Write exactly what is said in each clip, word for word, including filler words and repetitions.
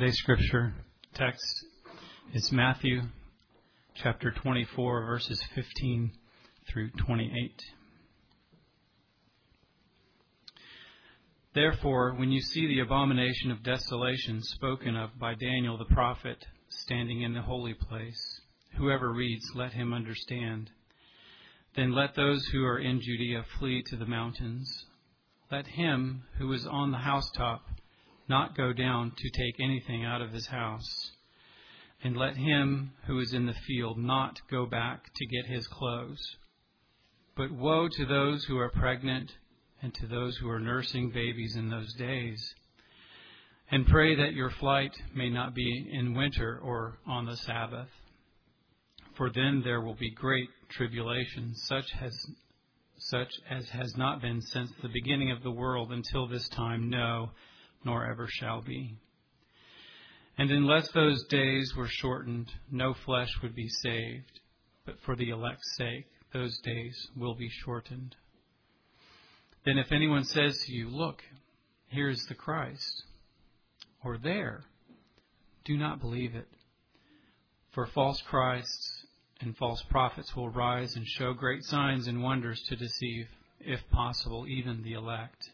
Today's scripture text is Matthew chapter twenty-four, verses fifteen through twenty-eight. Therefore, when you see the abomination of desolation spoken of by Daniel the prophet standing in the holy place, whoever reads, let him understand. Then let those who are in Judea flee to the mountains. Let him who is on the housetop not go down to take anything out of his house. And let him who is in the field not go back to get his clothes. But woe to those who are pregnant and to those who are nursing babies in those days. And pray that your flight may not be in winter or on the Sabbath. For then there will be great tribulation, such as, such as has not been since the beginning of the world until this time, no, nor ever shall be. And unless those days were shortened, no flesh would be saved. But for the elect's sake, those days will be shortened. Then if anyone says to you, look, here is the Christ, or there, do not believe it. For false Christs and false prophets will rise and show great signs and wonders to deceive, if possible, even the elect.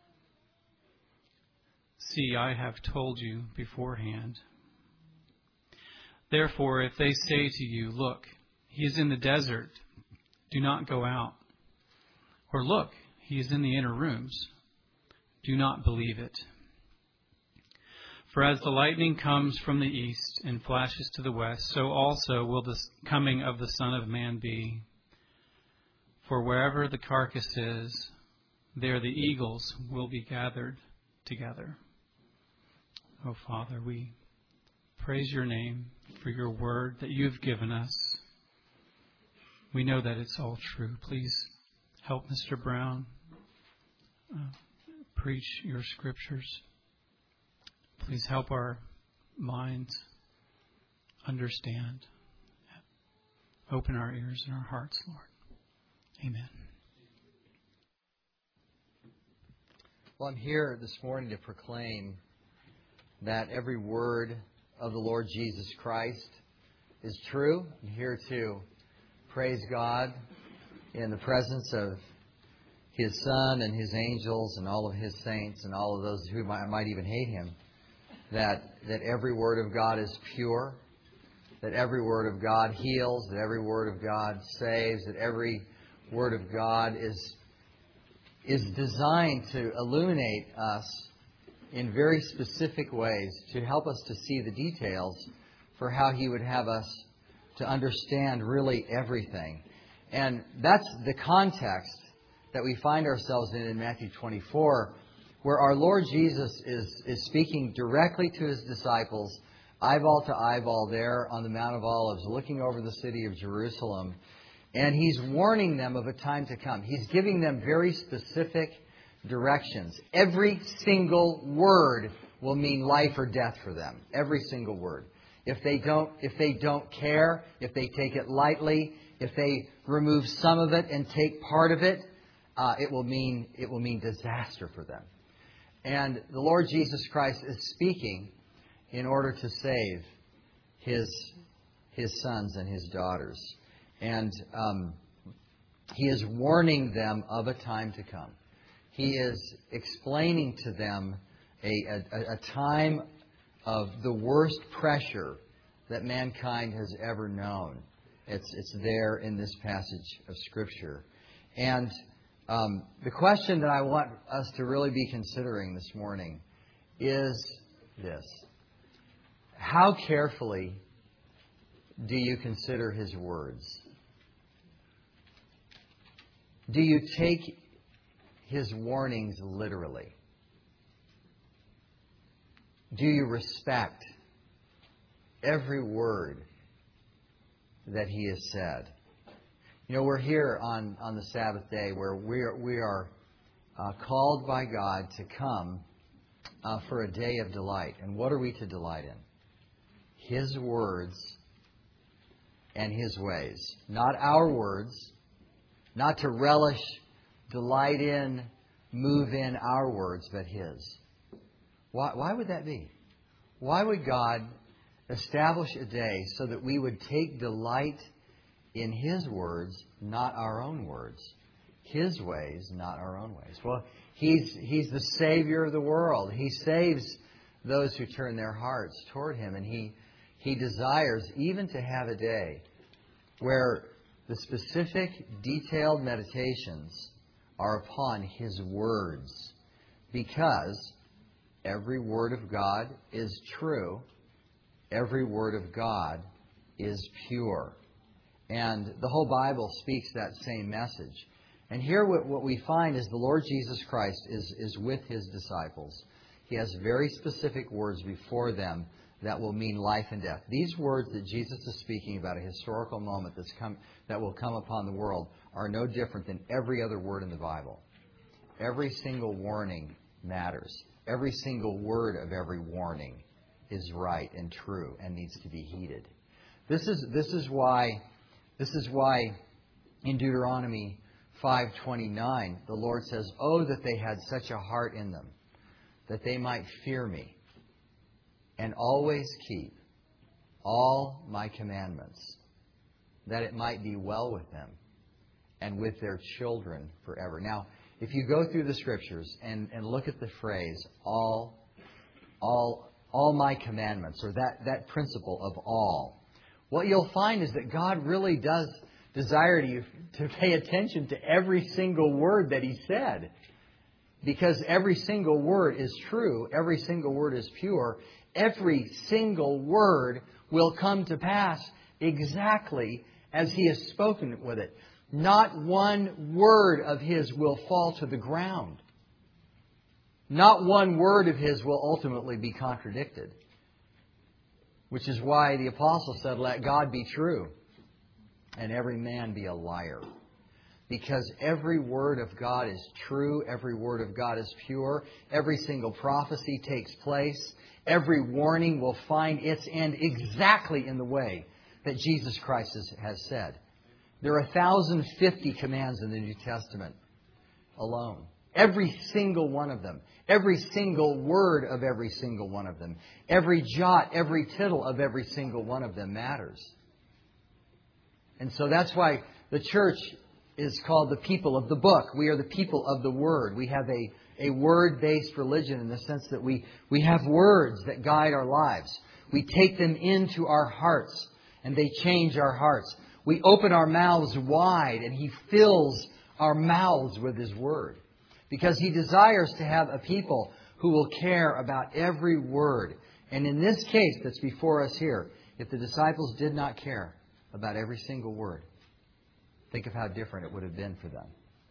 See, I have told you beforehand. Therefore, if they say to you, look, he is in the desert, do not go out. Or look, he is in the inner rooms, do not believe it. For as the lightning comes from the east and flashes to the west, so also will the coming of the Son of Man be. For wherever the carcass is, there the eagles will be gathered together. Oh, Father, we praise your name for your word that you've given us. We know that it's all true. Please help Mister Brown uh, preach your scriptures. Please help our minds understand. Open our ears and our hearts, Lord. Amen. Well, I'm here this morning to proclaim that every word of the Lord Jesus Christ is true. I'm here to praise God in the presence of His Son and His angels and all of His saints and all of those who might, might even hate Him. That, that every word of God is pure, that every word of God heals, that every word of God saves, that every word of God is, is designed to illuminate us in very specific ways to help us to see the details for how He would have us to understand really everything. And that's the context that we find ourselves in in Matthew twenty-four, where our Lord Jesus is, is speaking directly to His disciples, eyeball to eyeball there on the Mount of Olives, looking over the city of Jerusalem. And He's warning them of a time to come. He's giving them very specific directions. Every single word will mean life or death for them. Every single word. If they don't, if they don't care, if they take it lightly, if they remove some of it and take part of it, uh, it will mean it will mean disaster for them. And the Lord Jesus Christ is speaking in order to save His His sons and His daughters, and um, He is warning them of a time to come. He is explaining to them a, a, a time of the worst pressure that mankind has ever known. It's, it's there in this passage of Scripture. And um, the question that I want us to really be considering this morning is this. How carefully do you consider His words? Do you take His warnings literally? Do you respect every word that He has said? You know, we're here on, on the Sabbath day where we are, we are uh, called by God to come uh, for a day of delight. And what are we to delight in? His words and His ways. Not our words. Not to relish, delight in, move in our words, but His. Why, why would that be? Why would God establish a day so that we would take delight in His words, not our own words? His ways, not our own ways. Well, He's He's the Savior of the world. He saves those who turn their hearts toward Him. And He, he desires even to have a day where the specific, detailed meditations are upon His words. Because every word of God is true. Every word of God is pure. And the whole Bible speaks that same message. And here what, what we find is the Lord Jesus Christ is, is with His disciples. He has very specific words before them that will mean life and death. These words that Jesus is speaking about, a historical moment that's come, that will come upon the world, are no different than every other word in the Bible. Every single warning matters. Every single word of every warning is right and true and needs to be heeded. This is this is why this is why in Deuteronomy five twenty-nine the Lord says, "Oh, that they had such a heart in them, that they might fear me and always keep all my commandments, that it might be well with them and with their children forever." Now, if you go through the Scriptures and, and look at the phrase, all, all, all my commandments, or that, that principle of all, what you'll find is that God really does desire you to pay attention to every single word that He said. Because every single word is true, every single word is pure, every single word will come to pass exactly as He has spoken with it. Not one word of His will fall to the ground. Not one word of His will ultimately be contradicted. Which is why the Apostle said, "Let God be true, and every man be a liar." Because every word of God is true, every word of God is pure, every single prophecy takes place, every warning will find its end exactly in the way that Jesus Christ has said. There are one thousand fifty commands in the New Testament alone. Every single one of them. Every single word of every single one of them. Every jot, every tittle of every single one of them matters. And so that's why the church is called the people of the book. We are the people of the Word. We have a, a word-based religion in the sense that we, we have words that guide our lives. We take them into our hearts and they change our hearts. We open our mouths wide and He fills our mouths with His Word. Because He desires to have a people who will care about every word. And in this case that's before us here, if the disciples did not care about every single word, think of how different it would have been for them.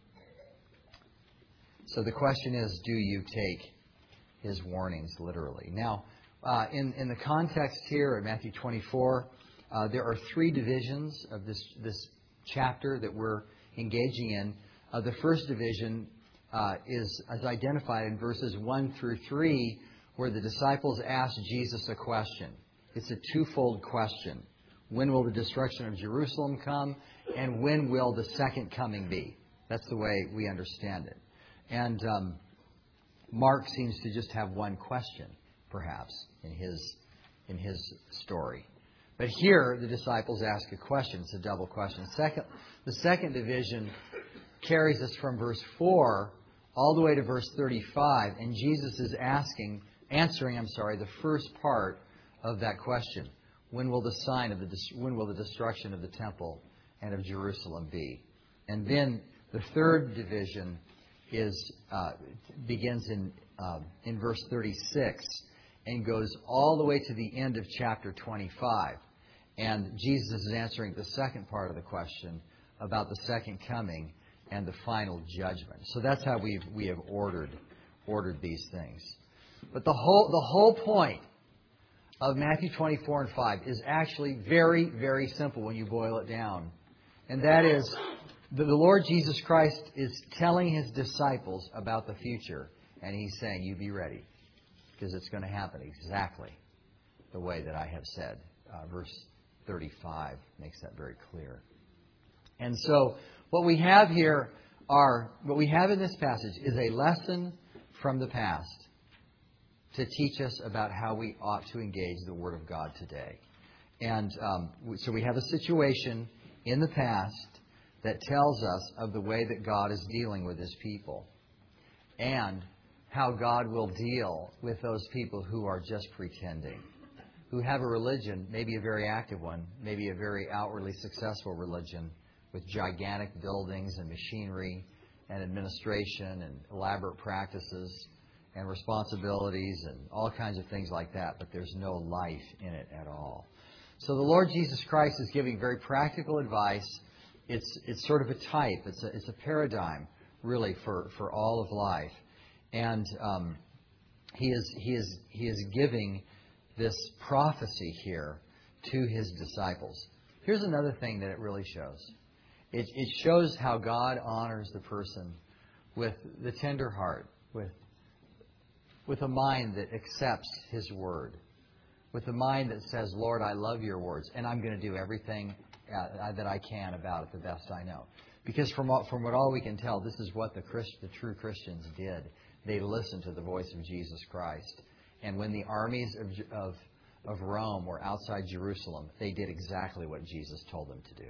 So the question is, do you take His warnings literally? Now, uh, in, in the context here in Matthew twenty-four, uh, there are three divisions of this, this chapter that we're engaging in. Uh, the first division uh, is, is identified in verses one through three, where the disciples ask Jesus a question. It's a twofold question. When will the destruction of Jerusalem come? And when will the second coming be? That's the way we understand it. And um, Mark seems to just have one question, perhaps, in his in his story. But here, the disciples ask a question. It's a double question. Second, the second division carries us from verse four all the way to verse thirty-five, and Jesus is asking, answering, I'm sorry, the first part of that question. When will the sign of the when will the destruction of the temple and of Jerusalem be? And then the third division is uh, begins in uh, in verse thirty-six and goes all the way to the end of chapter twenty-five. And Jesus is answering the second part of the question about the second coming and the final judgment. So that's how we we have ordered ordered these things. But the whole the whole point of Matthew twenty-four and five is actually very, very simple when you boil it down. And that is that the Lord Jesus Christ is telling His disciples about the future. And He's saying, you be ready. Because it's going to happen exactly the way that I have said. Uh, verse thirty-five makes that very clear. And so what we have here are, what we have in this passage is a lesson from the past to teach us about how we ought to engage the Word of God today. And um, so we have a situation in the past that tells us of the way that God is dealing with His people and how God will deal with those people who are just pretending, who have a religion, maybe a very active one, maybe a very outwardly successful religion with gigantic buildings and machinery and administration and elaborate practices and responsibilities and all kinds of things like that, but there's no life in it at all. So the Lord Jesus Christ is giving very practical advice. It's it's sort of a type. It's a, it's a paradigm, really, for, for all of life. And um, he is he is he is giving this prophecy here to His disciples. Here's another thing that it really shows. It, it shows how God honors the person with the tender heart, with with a mind that accepts His Word, with a mind that says, Lord, I love Your words, and I'm going to do everything uh, that I can about it the best I know. Because from all, from what all we can tell, this is what the, Christ, the true Christians did. They listened to the voice of Jesus Christ. And when the armies of, of, of Rome were outside Jerusalem, they did exactly what Jesus told them to do.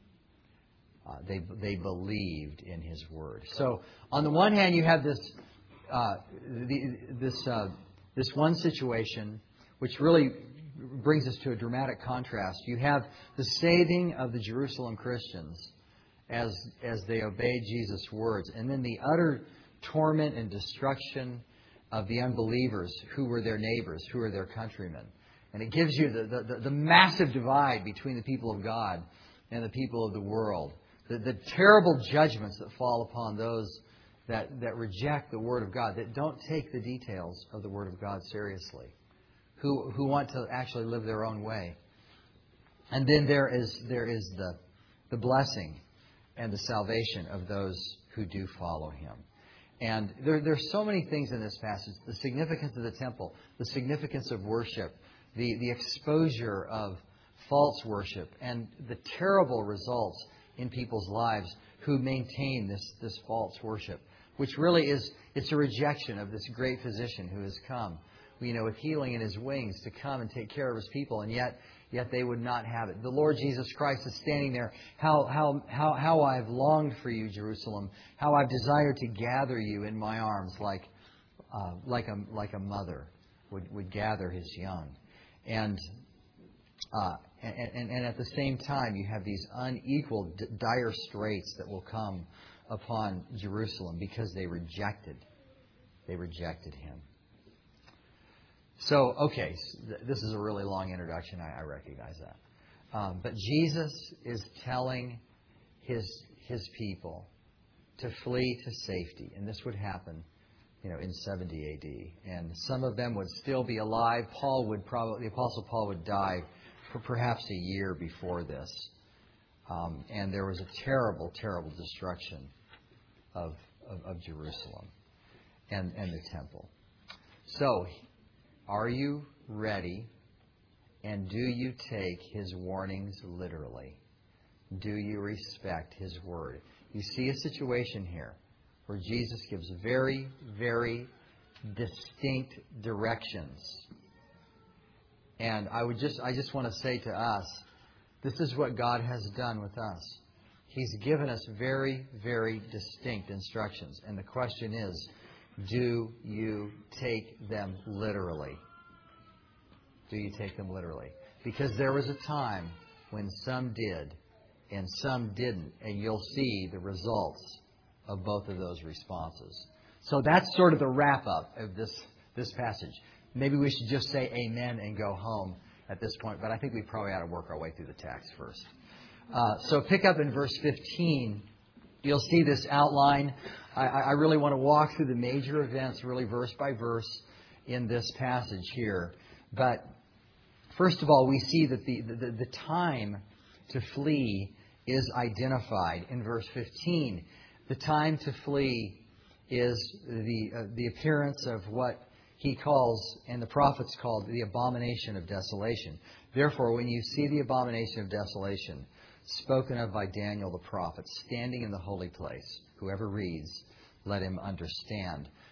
Uh, they, they believed in His Word. So, on the one hand, you have this uh, the, this uh, this one situation, which really brings us to a dramatic contrast. You have the saving of the Jerusalem Christians as as they obeyed Jesus' words, and then the utter torment and destruction of the unbelievers who were their neighbors, who were their countrymen. And it gives you the, the, the massive divide between the people of God and the people of the world. The, the terrible judgments that fall upon those that, that reject the Word of God, that don't take the details of the Word of God seriously, who who want to actually live their own way. And then there is there is the the blessing and the salvation of those who do follow Him. And there there's so many things in this passage: the significance of the temple, the significance of worship, the the exposure of false worship, and the terrible results in people's lives who maintain this, this false worship, which really is, it's a rejection of this great physician who has come, you know, with healing in His wings to come and take care of His people, and yet yet they would not have it. The Lord Jesus Christ is standing there. How how how how I've longed for you, Jerusalem. How I've desired to gather you in my arms like uh, like a like a mother would, would gather his young. And uh, And, and, and at the same time, you have these unequal, dire straits that will come upon Jerusalem because they rejected, they rejected Him. So, okay, this is a really long introduction. I, I recognize that. Um, but Jesus is telling His His people to flee to safety, and this would happen, you know, in seventy A D. And some of them would still be alive. Paul would probably, the Apostle Paul would die for perhaps a year before this. Um, and there was a terrible, terrible destruction of, of, of Jerusalem and, and the temple. So, are you ready? And do you take His warnings literally? Do you respect His Word? You see a situation here where Jesus gives very, very distinct directions. And I would just I just want to say to us, this is what God has done with us. He's given us very, very distinct instructions. And the question is, do you take them literally? Do you take them literally? Because there was a time when some did and some didn't. And you'll see the results of both of those responses. So that's sort of the wrap-up of this, this passage. Maybe we should just say amen and go home at this point, but I think we probably ought to work our way through the text first. Uh, so pick up in verse fifteen. You'll see this outline. I, I really want to walk through the major events, really verse by verse, in this passage here. But first of all, we see that the, the, the time to flee is identified in verse fifteen. The time to flee is the uh, the appearance of what He calls, and the prophets called, the abomination of desolation. Therefore, when you see the abomination of desolation spoken of by Daniel the prophet standing in the holy place, whoever reads, let him understand.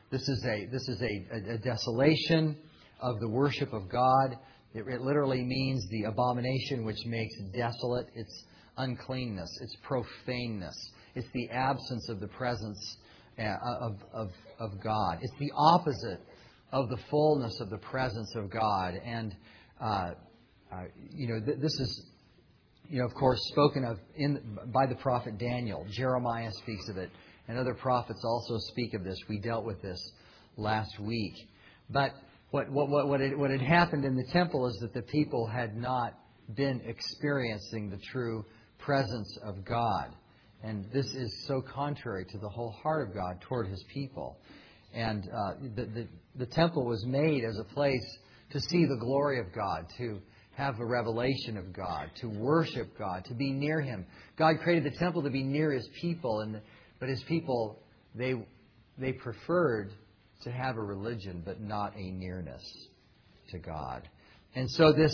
This is a this is a, a, a desolation of the worship of God. It, it literally means the abomination which makes desolate. It's uncleanness. It's profaneness. It's the absence of the presence of, of, of God. It's the opposite of the fullness of the presence of God. And, uh, uh, you know, th- this is, you know, of course, spoken of in by the prophet Daniel. Jeremiah speaks of it. And other prophets also speak of this. We dealt with this last week. But what what what what had, what had happened in the temple is that the people had not been experiencing the true presence of God. And this is so contrary to the whole heart of God toward His people. And uh, the, the the temple was made as a place to see the glory of God, to have a revelation of God, to worship God, to be near Him. God created the temple to be near His people, and but His people, they they preferred to have a religion, but not a nearness to God. And so this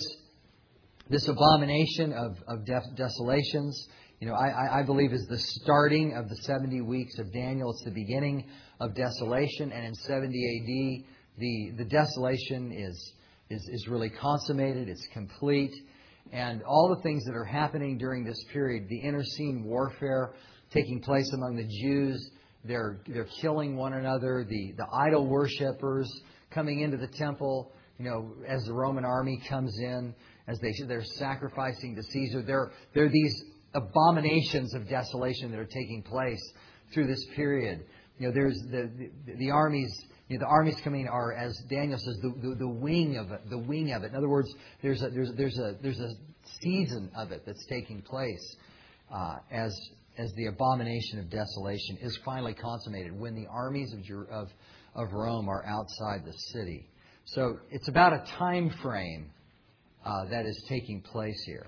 this abomination of, of de- desolations, you know, I, I believe is the starting of the seventy weeks of Daniel. It's the beginning of desolation. And in seventy A D, the, the desolation is, is, is really consummated. It's complete. And all the things that are happening during this period, the internecine warfare taking place among the Jews, they're, they're killing one another, the, the idol worshippers coming into the temple, you know, as the Roman army comes in, as they, they're sacrificing to Caesar. There, there are these abominations of desolation that are taking place through this period. You know, there's the, the, the armies, you know, the armies coming are, as Daniel says, the, the, the wing of it, the wing of it. In other words, there's a, there's, there's a, there's a season of it that's taking place uh, as as the abomination of desolation is finally consummated, when the armies of, of, of Rome are outside the city. So it's about a time frame uh, that is taking place here.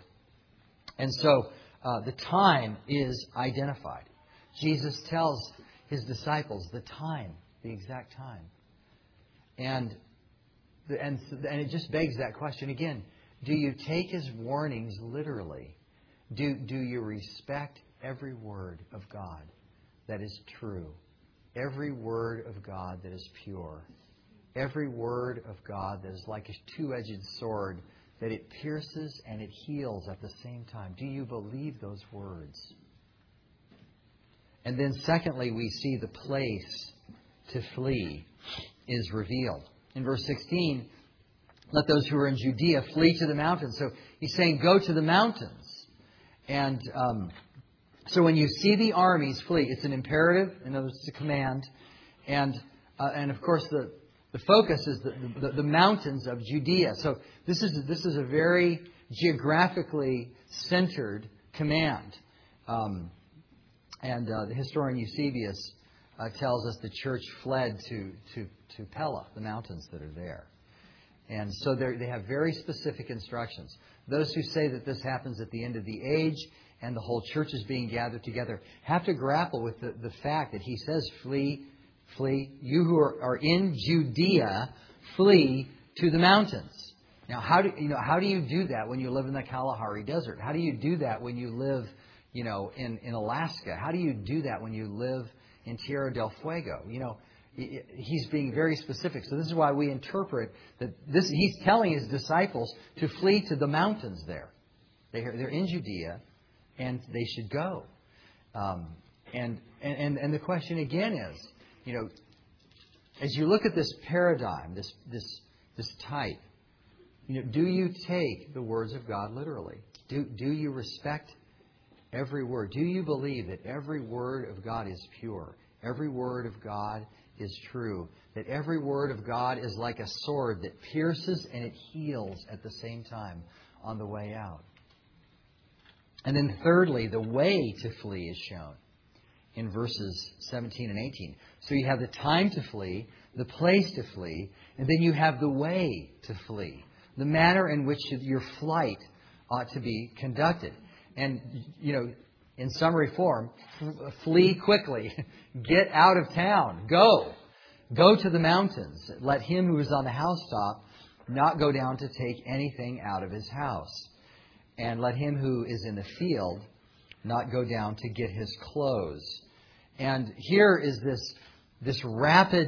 And so uh, the time is identified. Jesus tells His disciples the time, the exact time. And, the, and, and it just begs that question again. Do you take His warnings literally? Do, do you respect every word of God that is true, every word of God that is pure, every word of God that is like a two-edged sword, that it pierces and it heals at the same time? Do you believe those words? And then secondly, we see the place to flee is revealed. In verse sixteen, let those who are in Judea flee to the mountains. So He's saying, go to the mountains. And um, so when you see the armies flee, it's an imperative. In other words, it's a command. And uh, and of course, the, the focus is the, the, the mountains of Judea. So this is this is a very geographically centered command. Um, and uh, the historian Eusebius uh, tells us the church fled to to to Pella, the mountains that are there. And so they have very specific instructions. Those who say that this happens at the end of the age and the whole church is being gathered together have to grapple with the, the fact that He says, flee, flee. You who are, are in Judea, flee to the mountains. Now, how do you know? How do you do that when you live in the Kalahari Desert? How do you do that when you live, you know, in, in Alaska? How do you do that when you live in Tierra del Fuego? You know, He's being very specific. So this is why we interpret that this. He's telling His disciples to flee to the mountains there. They're, they're in Judea, and they should go. Um, and, and, and the question again is, you know, as you look at this paradigm, this, this, this type, you know, do you take the words of God literally? Do, do you respect every word? Do you believe that every word of God is pure? Every word of God is true. That every word of God is like a sword that pierces and it heals at the same time on the way out. And then thirdly, the way to flee is shown in verses seventeen and eighteen. So you have the time to flee, the place to flee, and then you have the way to flee. The manner in which your flight ought to be conducted. And, you know, in summary form, flee quickly. Get out of town. Go. Go to the mountains. Let him who is on the housetop not go down to take anything out of his house. And let him who is in the field not go down to get his clothes. And here is this, this rapid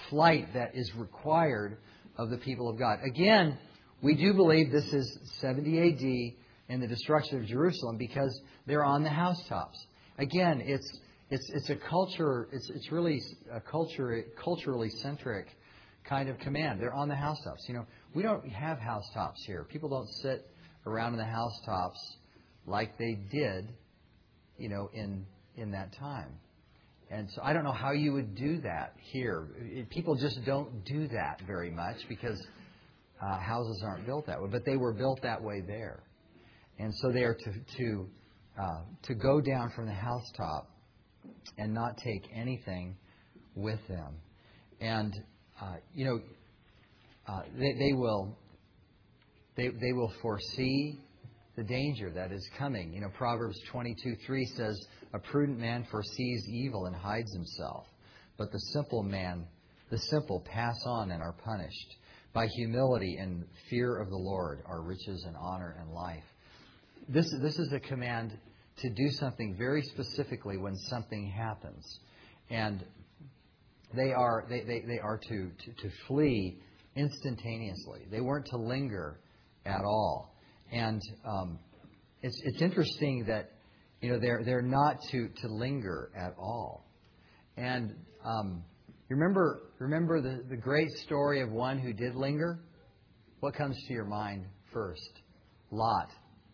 flight that is required of the people of God. Again, we do believe this is seventy A D and the destruction of Jerusalem because they're on the housetops. Again, it's it's it's a culture. It's it's really a culture culturally centric kind of command. They're on the housetops. You know, we don't have housetops here. People don't sit around in the housetops like they did, you know, in in that time. And so I don't know how you would do that here. It, people just don't do that very much because uh, houses aren't built that way. But they were built that way there. And so they are to to uh, to go down from the housetop and not take anything with them. And uh, you know, uh, they, they will they they will foresee the danger that is coming. You know, Proverbs twenty-two three says, "A prudent man foresees evil and hides himself, but the simple man, the simple pass on and are punished. By humility and fear of the Lord are riches and honor and life." This, this is a command to do something very specifically when something happens. And they are they, they, they are to, to, to flee instantaneously. They weren't to linger at all. And um, it's it's interesting that, you know, they're they're not to, to linger at all. And um, you remember remember the, the great story of one who did linger? What comes to your mind first? Lot.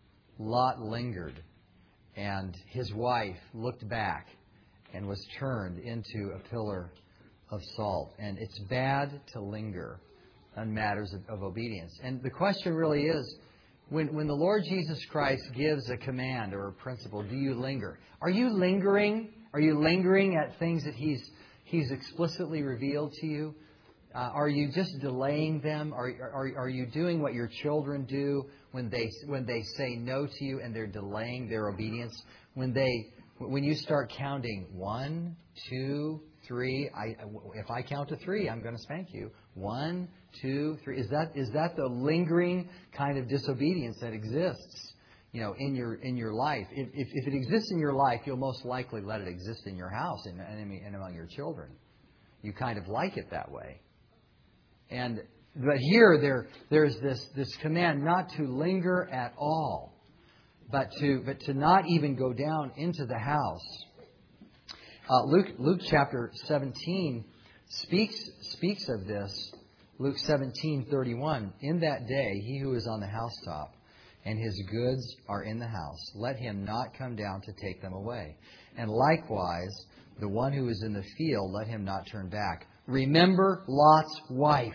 Lot lingered, and his wife looked back and was turned into a pillar of salt. And it's bad to linger on matters of, of obedience. And the question really is, when, when the Lord Jesus Christ gives a command or a principle, do you linger? Are you lingering? Are you lingering at things that He's He's explicitly revealed to you? Uh, are you just delaying them? Are, are are you doing what your children do when they when they say no to you and they're delaying their obedience? When they when you start counting one, two, three. I if I count to three, I'm going to spank you. One, two, three. Is that is that the lingering kind of disobedience that exists, you know, in your in your life? If if, if it exists in your life, you'll most likely let it exist in your house and, and, and among your children. You kind of like it that way. And but here there there's this this command not to linger at all, but to but to not even go down into the house. Uh, Luke Luke chapter seventeen speaks speaks of this. Luke seventeen thirty one. In that day, he who is on the housetop and his goods are in the house, let him not come down to take them away. And likewise, the one who is in the field, let him not turn back. Remember Lot's wife.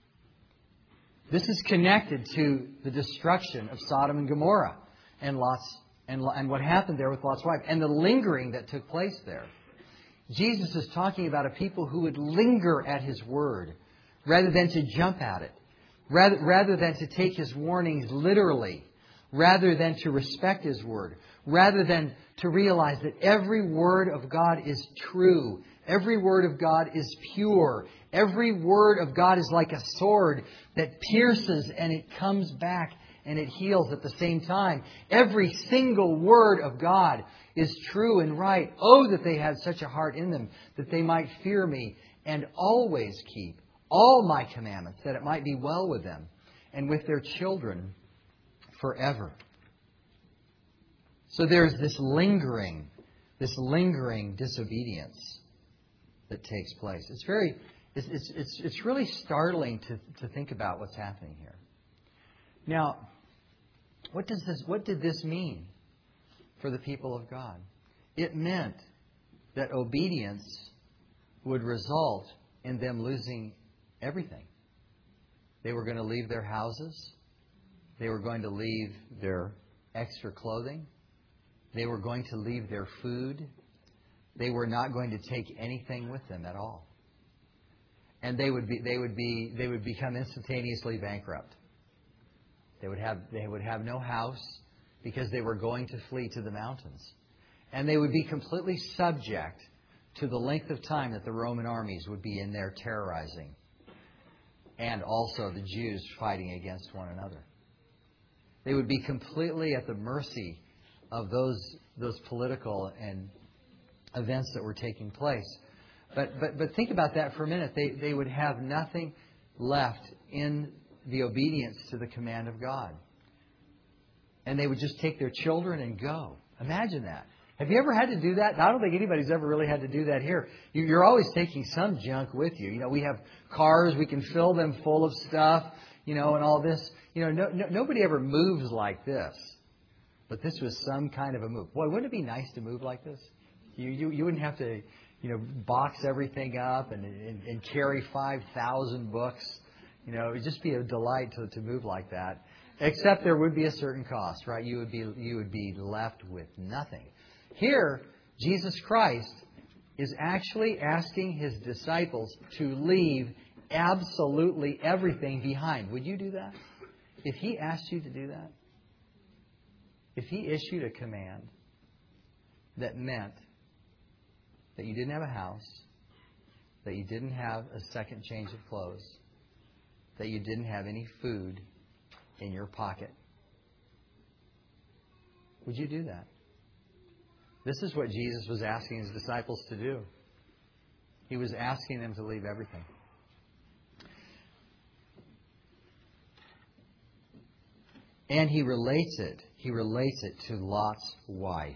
This is connected to the destruction of Sodom and Gomorrah and Lot's and, and what happened there with Lot's wife and the lingering that took place there. Jesus is talking about a people who would linger at His word rather than to jump at it, rather, rather than to take His warnings literally, rather than to respect His word, rather than to realize that every word of God is true. Every word of God is pure. Every word of God is like a sword that pierces and it comes back and it heals at the same time. Every single word of God is true and right. Oh, that they had such a heart in them that they might fear me and always keep all my commandments, that it might be well with them and with their children forever. So there's this lingering, this lingering disobedience that takes place. It's very, it's it's it's, it's really startling to, to think about what's happening here. Now, what does this what did this mean for the people of God? It meant that obedience would result in them losing everything. They were going to leave their houses. They were going to leave their extra clothing. They were going to leave their food. They were not going to take anything with them at all. And they would be they would be they would become instantaneously bankrupt. They would have they would have no house because they were going to flee to the mountains. And they would be completely subject to the length of time that the Roman armies would be in there terrorizing. And also the Jews fighting against one another. They would be completely at the mercy of those those political and events that were taking place. But, but, but think about that for a minute. They, they would have nothing left in the obedience to the command of God. And they would just take their children and go. Imagine that. Have you ever had to do that? I don't think anybody's ever really had to do that here. You're always taking some junk with you. You know, we have cars, we can fill them full of stuff, you know, and all this. You know, no, no, nobody ever moves like this. But this was some kind of a move. Boy, wouldn't it be nice to move like this? You you, you wouldn't have to, you know, box everything up and, and, and carry five thousand books. You know, it would just be a delight to, to move like that. Except there would be a certain cost, right? You would be you would be left with nothing. Here, Jesus Christ is actually asking His disciples to leave absolutely everything behind. Would you do that? If He asked you to do that? If He issued a command that meant that you didn't have a house, that you didn't have a second change of clothes, that you didn't have any food in your pocket, would you do that? This is what Jesus was asking His disciples to do. He was asking them to leave everything. And He relates it. He relates it to Lot's wife.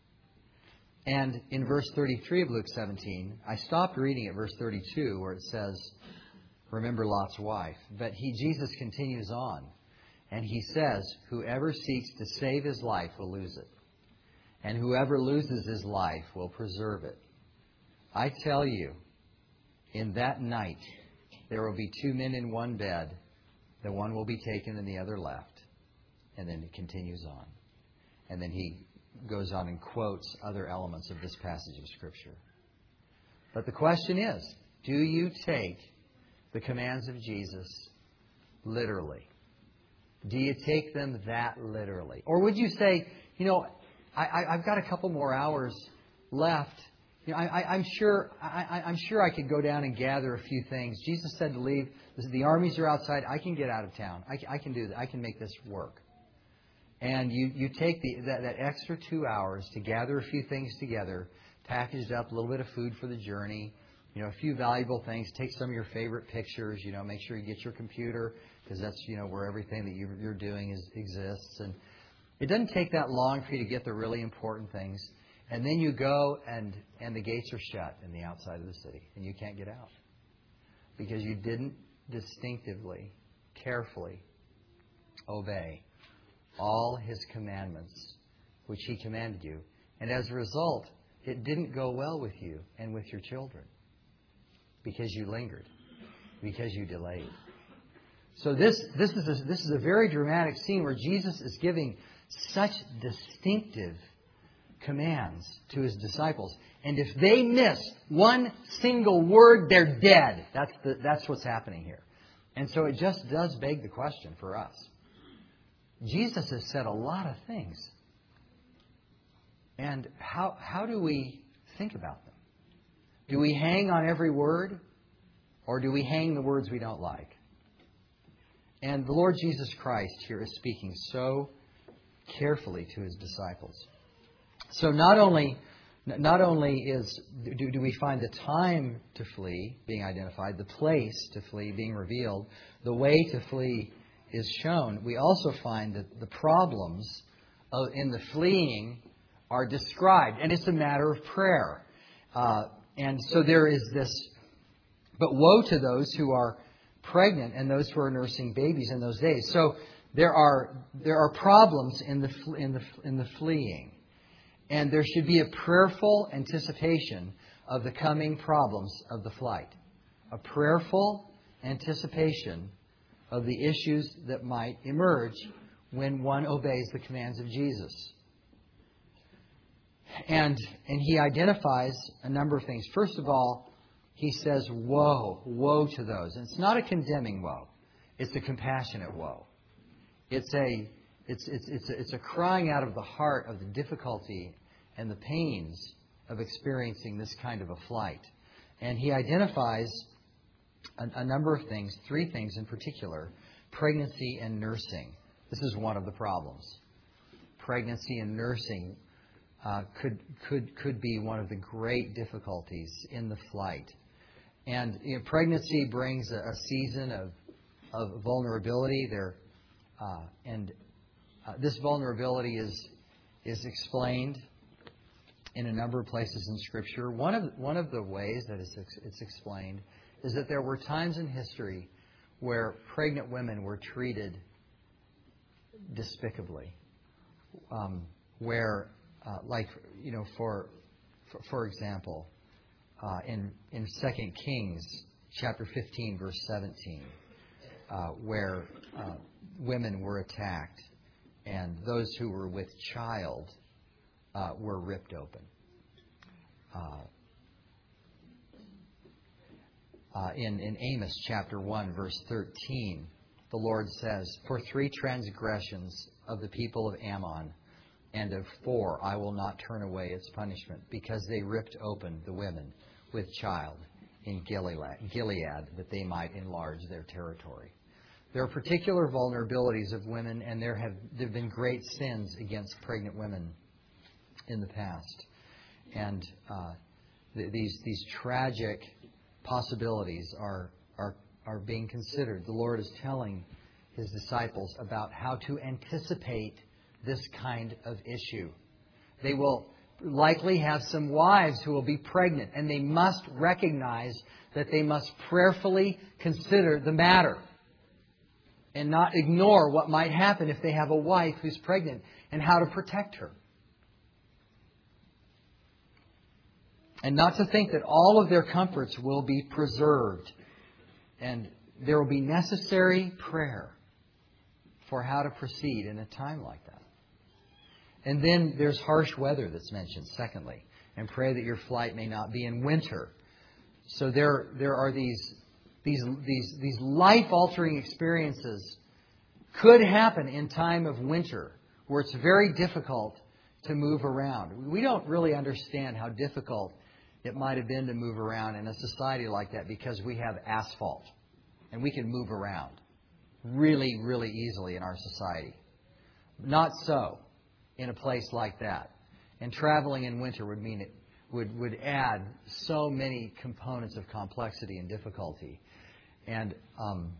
And in verse thirty-three of Luke seventeen, I stopped reading at verse thirty-two where it says, remember Lot's wife. But he, Jesus continues on. And He says, whoever seeks to save his life will lose it. And whoever loses his life will preserve it. I tell you, in that night, there will be two men in one bed. The one will be taken and the other left. And then it continues on. And then He goes on and quotes other elements of this passage of Scripture. But the question is, do you take the commands of Jesus literally? Do you take them that literally? Or would you say, you know, I, I, I've got a couple more hours left. You know, I, I, I'm sure I, I'm sure I could go down and gather a few things. Jesus said to leave. The armies are outside. I can get out of town. I, I can do that. I can make this work. And you, you take the, that, that extra two hours to gather a few things together, packaged up, a little bit of food for the journey, you know, a few valuable things. Take some of your favorite pictures. You know, make sure you get your computer because that's, you know, where everything that you're, you're doing is, exists. And it doesn't take that long for you to get the really important things. And then you go and, and the gates are shut in the outside of the city and you can't get out because you didn't distinctively, carefully obey all His commandments which He commanded you. And as a result, it didn't go well with you and with your children because you lingered, because you delayed. So this, this, is a, this is a very dramatic scene where Jesus is giving such distinctive commands to His disciples. And if they miss one single word, they're dead. That's, the, that's what's happening here. And so it just does beg the question for us. Jesus has said a lot of things. And how, how do we think about them? Do we hang on every word? Or do we hang the words we don't like? And the Lord Jesus Christ here is speaking so carefully to His disciples. So not only, not only is do, do we find the time to flee being identified, the place to flee being revealed, the way to flee is shown, we also find that the problems of, in the fleeing are described. And it's a matter of prayer. Uh, and so there is this, but woe to those who are pregnant and those who are nursing babies in those days. So there are there are problems in the in the in the fleeing, and there should be a prayerful anticipation of the coming problems of the flight, a prayerful anticipation of the issues that might emerge when one obeys the commands of Jesus. And and He identifies a number of things. First of all, He says, woe, woe to those. And it's not a condemning woe. It's a compassionate woe. It's a, it's, it's, it's, a, it's a crying out of the heart of the difficulty and the pains of experiencing this kind of a flight. And He identifies a, a number of things, three things in particular, pregnancy and nursing. This is one of the problems. Pregnancy and nursing. uh, could could could be one of the great difficulties in the flight. And you know, pregnancy brings a, a season of of vulnerability. There, uh, and uh, this vulnerability is is explained in a number of places in Scripture. One of one of the ways that it's, it's explained is that there were times in history where pregnant women were treated despicably, um, where, uh, like, you know, for for, for example, uh, in in Second Kings chapter fifteen, verse seventeen, uh, where uh, women were attacked, and those who were with child uh, were ripped open. Uh, uh, in in Amos chapter one, verse thirteen. The Lord says, "For three transgressions of the people of Ammon, and of four I will not turn away its punishment, because they ripped open the women with child in Gilead, Gilead, that they might enlarge their territory." There are particular vulnerabilities of women, and there have there have been great sins against pregnant women in the past. And uh, th- these these tragic possibilities are are are being considered. The Lord is telling His disciples about how to anticipate this kind of issue. They will likely have some wives who will be pregnant, and they must recognize that they must prayerfully consider the matter and not ignore what might happen if they have a wife who's pregnant, and how to protect her. And not to think that all of their comforts will be preserved. And there will be necessary prayer for how to proceed in a time like that. And then there's harsh weather that's mentioned, secondly. And pray that your flight may not be in winter. So there there are these these these these life-altering experiences could happen in time of winter, where it's very difficult to move around. We don't really understand how difficult it might have been to move around in a society like that, because we have asphalt and we can move around really, really easily in our society. Not so in a place like that. And traveling in winter would mean it would, would add so many components of complexity and difficulty. And um,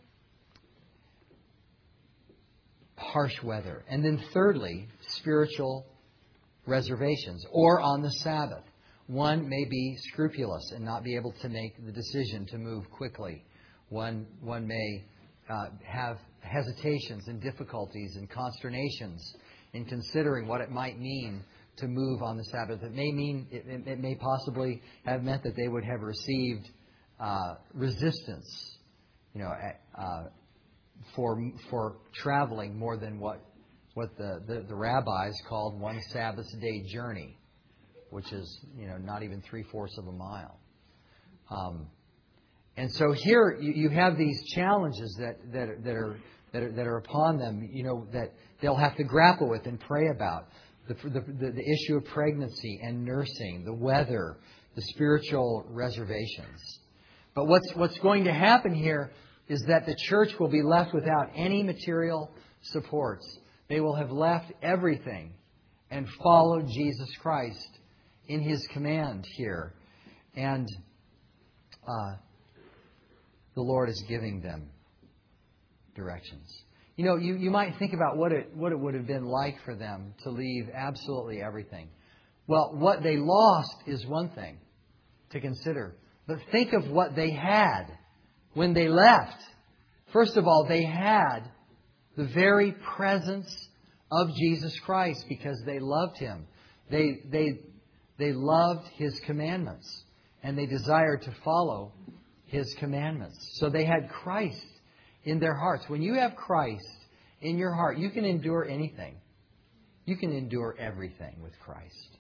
harsh weather. And then thirdly, spiritual reservations, or on the Sabbath. One may be scrupulous and not be able to make the decision to move quickly. One, one may uh, have hesitations and difficulties and consternations in considering what it might mean to move on the Sabbath. It may mean it, it may possibly have meant that they would have received uh, resistance, you know, uh, for for traveling more than what what the, the, the rabbis called one Sabbath day journey, which is, you know, not even three-fourths of a mile. Um, and so here you, you have these challenges that, that, that, are, that, are, that are upon them, you know, that they'll have to grapple with and pray about. The, the, the, the issue of pregnancy and nursing, the weather, the spiritual reservations. But what's, what's going to happen here is that the church will be left without any material supports. They will have left everything and followed Jesus Christ in His command here. And uh, the Lord is giving them directions. You know, you, you might think about what it what it would have been like for them to leave absolutely everything. Well, what they lost is one thing to consider. But think of what they had when they left. First of all, they had the very presence of Jesus Christ because they loved Him. They they They loved His commandments, and they desired to follow His commandments. So they had Christ in their hearts. When you have Christ in your heart, you can endure anything. You can endure everything with Christ.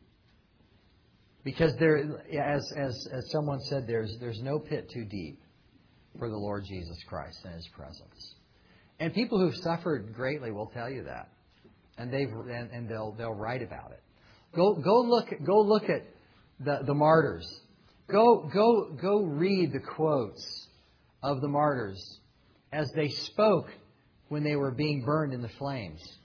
Because there, as as as someone said, there's there's no pit too deep for the Lord Jesus Christ and His presence. And people who've suffered greatly will tell you that, and they've and, and they'll they'll write about it. Go go look go look at the, the martyrs. Go go go read the quotes of the martyrs as they spoke when they were being burned in the flames.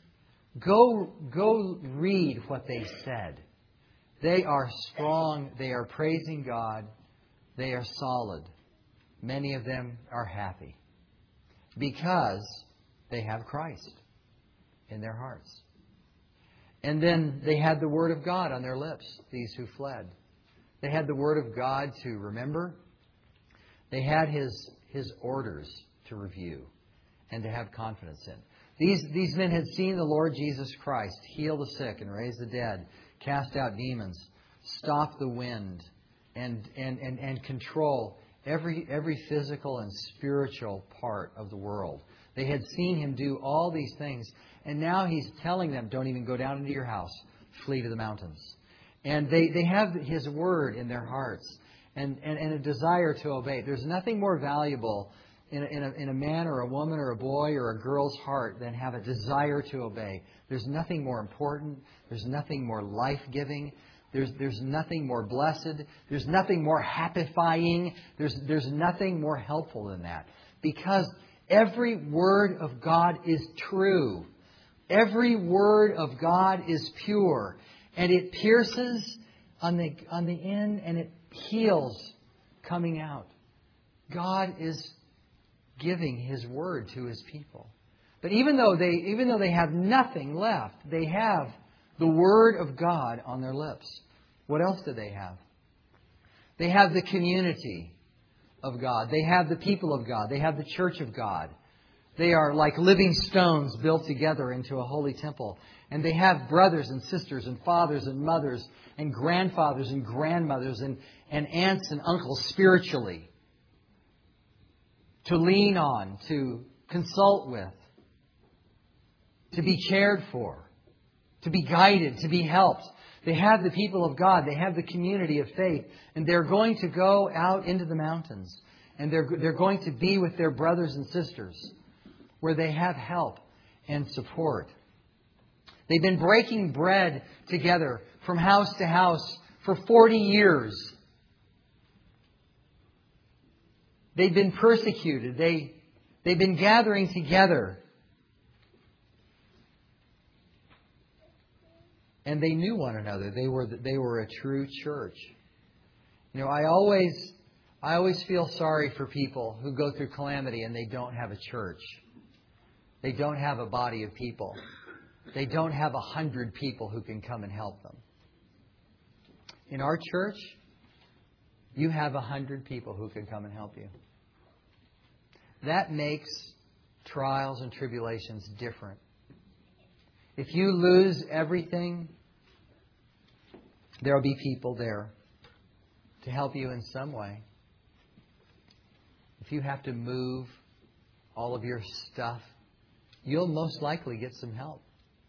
Go, go read what they said. They are strong. They are praising God. They are solid. Many of them are happy because they have Christ in their hearts. And then they had the Word of God on their lips, these who fled. They had the Word of God to remember. They had His, His orders to review and to have confidence in. These, these men had seen the Lord Jesus Christ heal the sick and raise the dead, cast out demons, stop the wind, and, and, and, and control every, every physical and spiritual part of the world. They had seen Him do all these things. And now He's telling them, don't even go down into your house. Flee to the mountains. And they, they have His Word in their hearts and, and, and a desire to obey. There's nothing more valuable in a, in, a, in a man or a woman or a boy or a girl's heart than have a desire to obey. There's nothing more important. There's nothing more life-giving. There's, there's nothing more blessed. There's nothing more happifying. There's, there's nothing more helpful than that. Because every word of God is true. Every word of God is pure. And it pierces on the, on the end and it heals coming out. God is giving His Word to His people. But even though they, even though they have nothing left, they have the Word of God on their lips. What else do they have? They have the community of God. They have the people of God. They have the church of God. They are like living stones built together into a holy temple. And they have brothers and sisters and fathers and mothers and grandfathers and grandmothers and, and aunts and uncles spiritually to lean on, to consult with, to be cared for, to be guided, to be helped. They have the people of God. They have the community of faith. And they're going to go out into the mountains. And they're, they're going to be with their brothers and sisters where they have help and support. They've been breaking bread together from house to house for forty years. They've been persecuted. They, they've been gathering together. And they knew one another. They were, they were a true church. You know, I always, I always feel sorry for people who go through calamity and they don't have a church. They don't have a body of people. They don't have a hundred people who can come and help them. In our church, you have a hundred people who can come and help you. That makes trials and tribulations different. If you lose everything, there will be people there to help you in some way. If you have to move all of your stuff, you'll most likely get some help.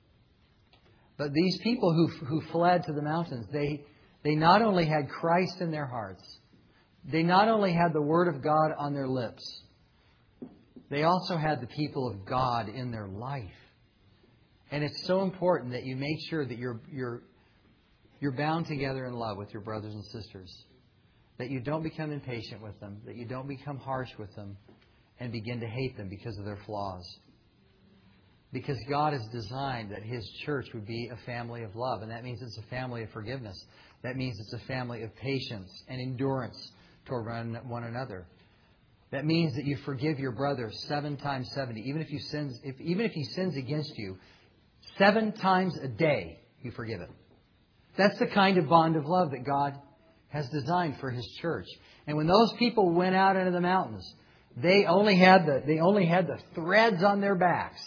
But these people who who fled to the mountains, they they not only had Christ in their hearts, they not only had the Word of God on their lips, they also had the people of God in their life. And it's so important that you make sure that you're you're you're bound together in love with your brothers and sisters. That you don't become impatient with them, that you don't become harsh with them and begin to hate them because of their flaws. Because God has designed that His church would be a family of love. And that means it's a family of forgiveness. That means it's a family of patience and endurance toward one another. That means that you forgive your brother seven times seventy. Even if you sins, if, even if he sins against you, seven times a day you forgive him. That's the kind of bond of love that God has designed for His church. And when those people went out into the mountains, they only had the they only had the threads on their backs.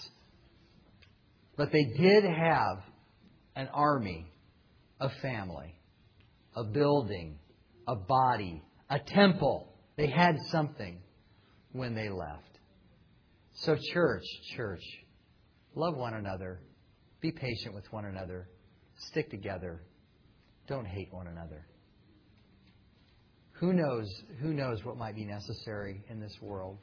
But they did have an army, a family, a building, a body, a temple. They had something when they left. So church, church, love one another. Be patient with one another. Stick together. Don't hate one another. Who knows, who knows what might be necessary in this world?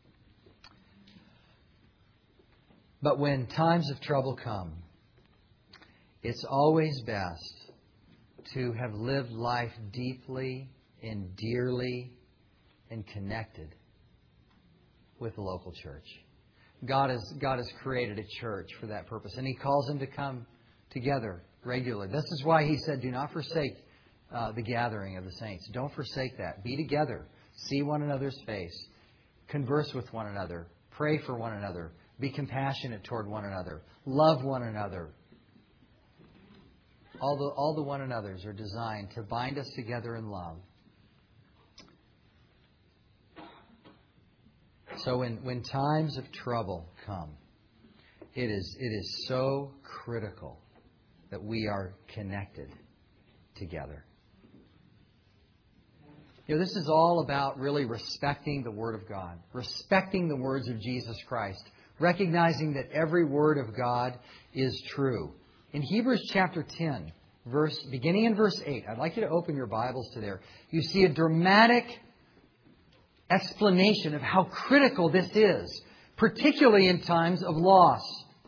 But when times of trouble come, it's always best to have lived life deeply and dearly and connected with the local church. God has, God has created a church for that purpose. And He calls them to come together regularly. This is why He said, do not forsake uh, the gathering of the saints. Don't forsake that. Be together. See one another's face. Converse with one another. Pray for one another. Be compassionate toward one another. Love one another. All the, all the one another's are designed to bind us together in love. So when, when times of trouble come, it is, it is so critical that we are connected together. You know, this is all about really respecting the Word of God, respecting the words of Jesus Christ, recognizing that every word of God is true. In Hebrews chapter ten, verse beginning in verse eight, I'd like you to open your Bibles to there. You see a dramatic explanation of how critical this is, particularly in times of loss.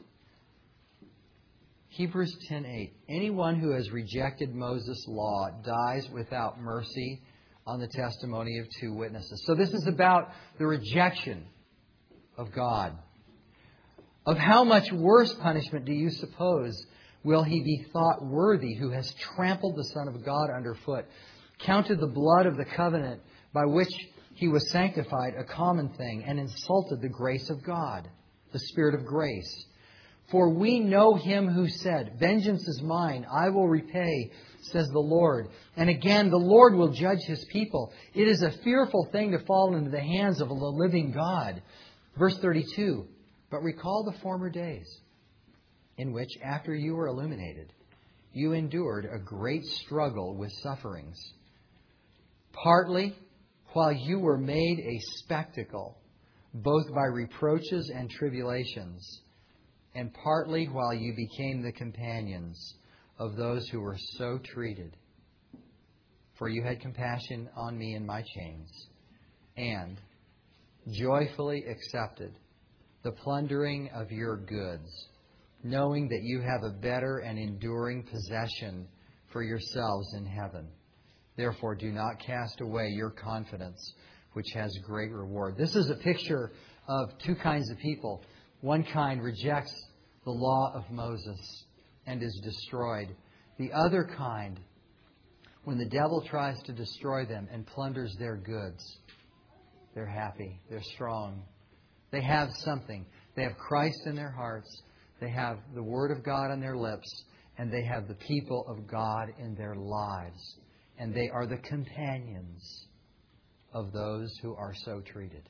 Hebrews ten eight. Anyone who has rejected Moses' law dies without mercy on the testimony of two witnesses. So this is about the rejection of God. Of how much worse punishment do you suppose will he be thought worthy who has trampled the Son of God underfoot, counted the blood of the covenant by which He was sanctified a common thing, and insulted the grace of God, the Spirit of grace? For we know Him who said, vengeance is mine, I will repay, says the Lord. And again, the Lord will judge His people. It is a fearful thing to fall into the hands of the living God. Verse thirty-two, but recall the former days in which, after you were illuminated, you endured a great struggle with sufferings, partly while you were made a spectacle, both by reproaches and tribulations, and partly while you became the companions of those who were so treated. For you had compassion on me in my chains, and joyfully accepted the plundering of your goods, knowing that you have a better and enduring possession for yourselves in heaven. Therefore, do not cast away your confidence, which has great reward. This is a picture of two kinds of people. One kind rejects the law of Moses and is destroyed. The other kind, when the devil tries to destroy them and plunders their goods, they're happy, they're strong. They have something. They have Christ in their hearts. They have the Word of God on their lips. And they have the people of God in their lives. And they are the companions of those who are so treated.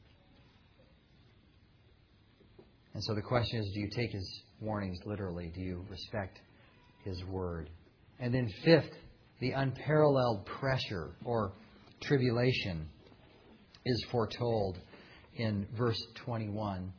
And so the question is, do you take His warnings literally? Do you respect His Word? And then fifth, the unparalleled pressure or tribulation is foretold in verse twenty-one.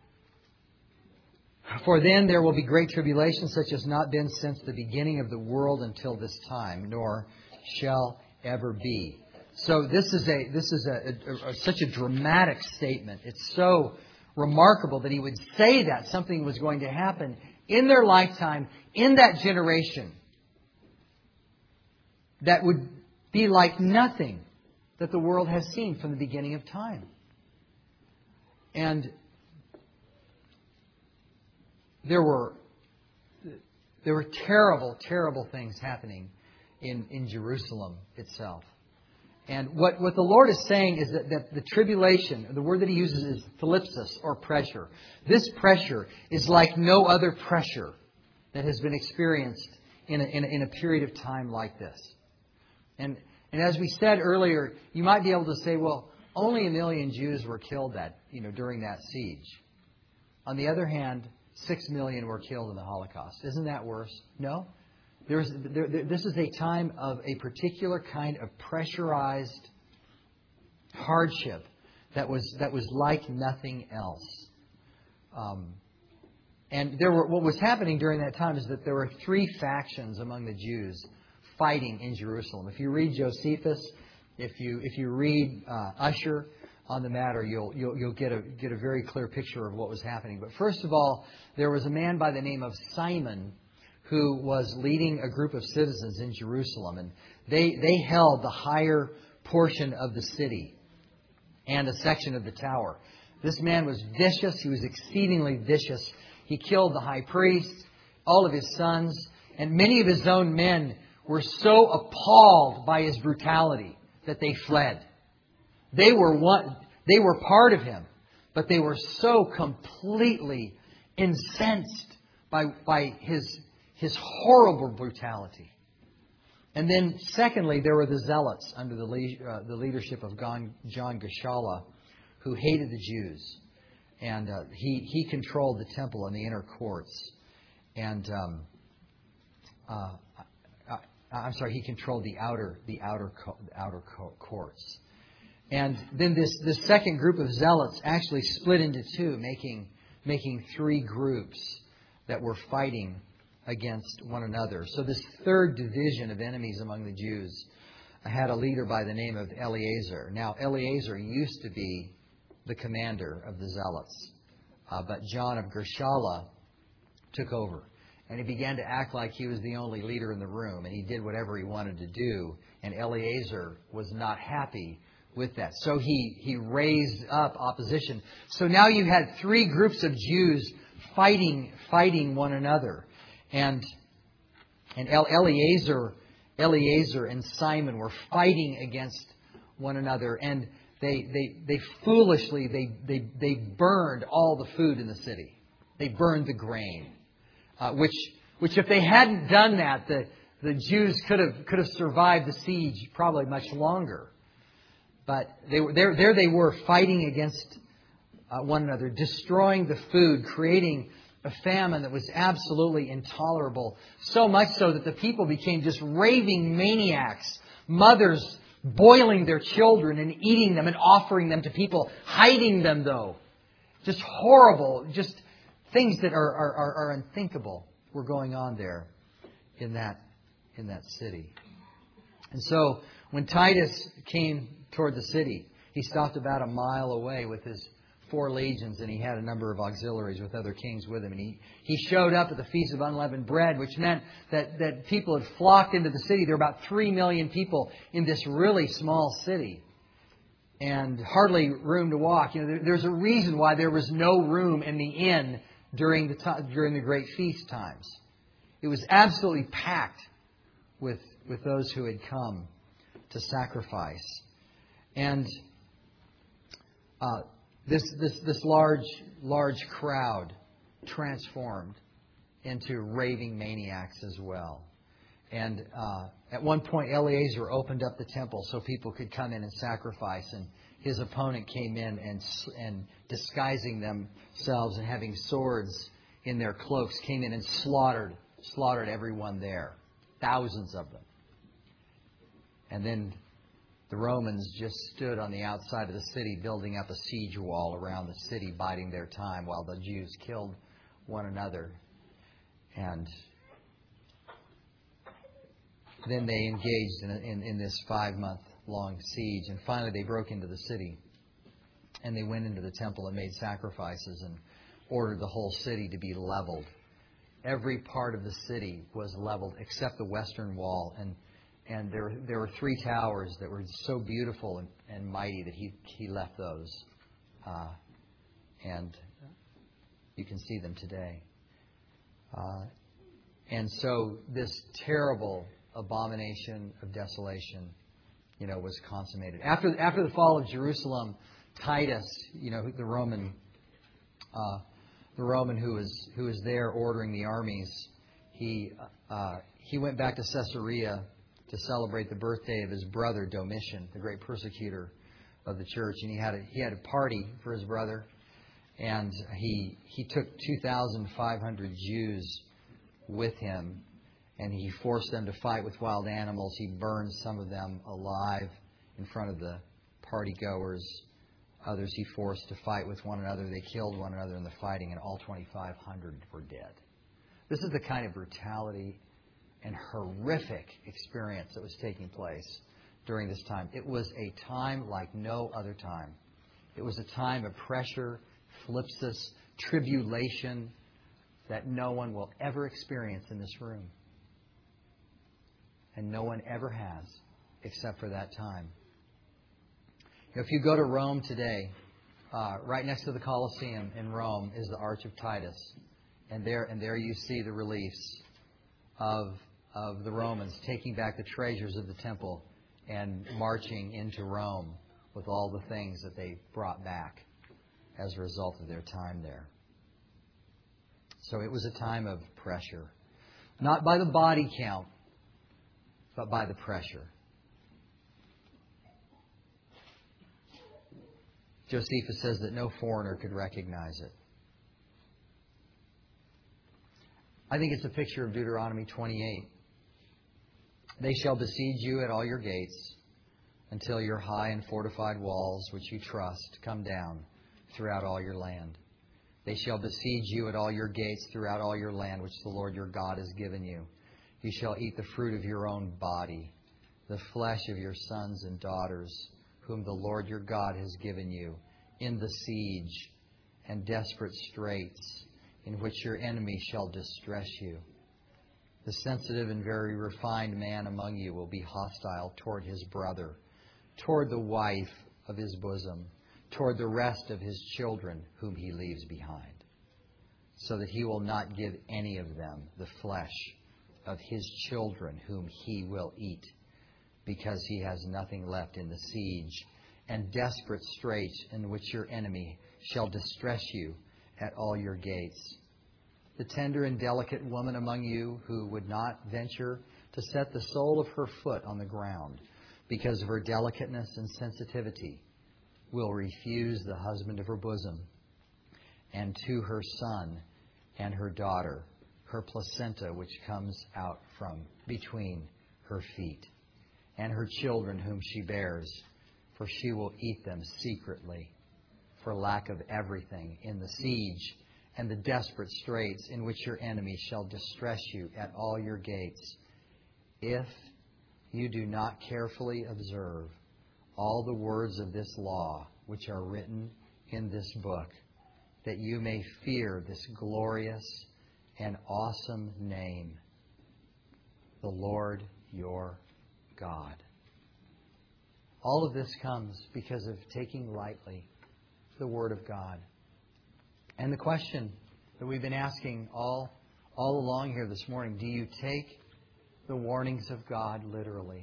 For then there will be great tribulation, such as not been since the beginning of the world until this time, nor shall ever be. So this is a this is a, a, a such a dramatic statement. It's so remarkable that He would say that something was going to happen in their lifetime, in that generation, that would be like nothing that the world has seen from the beginning of time. And there were there were terrible, terrible things happening in, in Jerusalem itself. And what, what the Lord is saying is that, that the tribulation, the word that He uses is thlipsis, or pressure. This pressure is like no other pressure that has been experienced in a, in a, in a period of time like this. And, and as we said earlier, you might be able to say, well, only a million Jews were killed that you know during that siege. On the other hand, six million were killed in the Holocaust. Isn't that worse? No? There's, there, there, this is a time of a particular kind of pressurized hardship that was that was like nothing else. Um, and there were what was happening during that time is that there were three factions among the Jews fighting in Jerusalem. If you read Josephus, if you if you read uh, Usher on the matter, you'll you'll you'll get a get a very clear picture of what was happening. But first of all, there was a man by the name of Simon who was leading a group of citizens in Jerusalem, and they they held the higher portion of the city and a section of the tower. This man was vicious. He was exceedingly vicious. He killed the high priest, all of his sons, and many of his own men were so appalled by his brutality that they fled. They were one, they were part of him, but they were so completely incensed by, by his, his horrible brutality. And then, secondly, there were the Zealots under the, le- uh, the leadership of John Geshala, who hated the Jews. And uh, he, he controlled the temple and the inner courts. And um, uh, I, I'm sorry, he controlled the outer the outer co- outer co- courts. And then this this second group of zealots actually split into two, making making three groups that were fighting against one another. So this third division of enemies among the Jews had a leader by the name of Eleazar. Now, Eleazar used to be the commander of the zealots, uh, but John of Gershala took over. And he began to act like he was the only leader in the room, and he did whatever he wanted to do. And Eleazar was not happy with that. So he, he raised up opposition. So now you had three groups of Jews fighting fighting one another. And and Eleazar, Eleazar and Simon were fighting against one another. And they they, they foolishly, they, they, they burned all the food in the city. They burned the grain. Uh, which, which if they hadn't done that, the, the Jews could have could have survived the siege probably much longer. But they were there. There they were fighting against uh, one another, destroying the food, creating a famine that was absolutely intolerable. So much so that the people became just raving maniacs. Mothers boiling their children and eating them and offering them to people, hiding them though. Just horrible. Just things that are, are, are unthinkable were going on there in that in that city. And so when Titus came toward the city, he stopped about a mile away with his four legions, and he had a number of auxiliaries with other kings with him. And he, he showed up at the Feast of Unleavened Bread, which meant that, that people had flocked into the city. There were about three million people in this really small city. And hardly room to walk. You know, there, there's a reason why there was no room in the inn during the t- during the great feast times. It was absolutely packed with with those who had come to sacrifice. And uh, this this this large large crowd transformed into raving maniacs as well. And uh, at one point, Eleazar opened up the temple so people could come in and sacrifice. And his opponent came in and and disguising themselves and having swords in their cloaks, came in and slaughtered slaughtered everyone there, thousands of them. And then the Romans just stood on the outside of the city, building up a siege wall around the city, biding their time while the Jews killed one another. And then they engaged in, in, in this five-month-long siege. And finally they broke into the city. And they went into the temple and made sacrifices and ordered the whole city to be leveled. Every part of the city was leveled except the western wall. And and there, there were three towers that were so beautiful and, and mighty that he, he left those. Uh, and you can see them today. Uh, and so this terrible abomination of desolation, you know, was consummated. After after the fall of Jerusalem, Titus, you know, the Roman, uh, the Roman who was who was there ordering the armies, he uh, he went back to Caesarea to celebrate the birthday of his brother Domitian, the great persecutor of the church, and he had a, he had a party for his brother, and he he took two thousand five hundred Jews with him. And he forced them to fight with wild animals. He burned some of them alive in front of the partygoers. Others he forced to fight with one another. They killed one another in the fighting, and all twenty-five hundred were dead. This is the kind of brutality and horrific experience that was taking place during this time. It was a time like no other time. It was a time of pressure, thlipsis, tribulation that no one will ever experience in this room. And no one ever has, except for that time. If you go to Rome today, uh, right next to the Colosseum in Rome is the Arch of Titus. And there and there you see the reliefs of, of the Romans taking back the treasures of the temple and marching into Rome with all the things that they brought back as a result of their time there. So it was a time of pressure. Not by the body count, but by the pressure. Josephus says that no foreigner could recognize it. I think it's a picture of Deuteronomy twenty-eight. They shall besiege you at all your gates until your high and fortified walls, which you trust, come down throughout all your land. They shall besiege you at all your gates throughout all your land, which the Lord your God has given you. You shall eat the fruit of your own body, the flesh of your sons and daughters, whom the Lord your God has given you, in the siege and desperate straits in which your enemy shall distress you. The sensitive and very refined man among you will be hostile toward his brother, toward the wife of his bosom, toward the rest of his children whom he leaves behind, so that he will not give any of them the flesh of his children whom he will eat, because he has nothing left in the siege and desperate straits in which your enemy shall distress you at all your gates. The tender and delicate woman among you who would not venture to set the sole of her foot on the ground because of her delicateness and sensitivity will refuse the husband of her bosom, and to her son and her daughter her placenta which comes out from between her feet, and her children whom she bears, for she will eat them secretly for lack of everything in the siege and the desperate straits in which your enemy shall distress you at all your gates, if you do not carefully observe all the words of this law which are written in this book, that you may fear this glorious and awesome name, the Lord your God. All of this comes because of taking lightly the Word of God. And the question that we've been asking all, all along here this morning, do you take the warnings of God literally?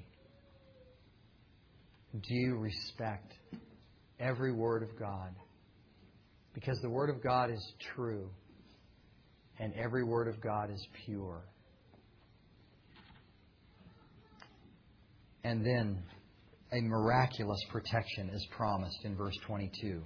Do you respect every word of God? Because the Word of God is true, and every word of God is pure. And then a miraculous protection is promised in verse twenty-two.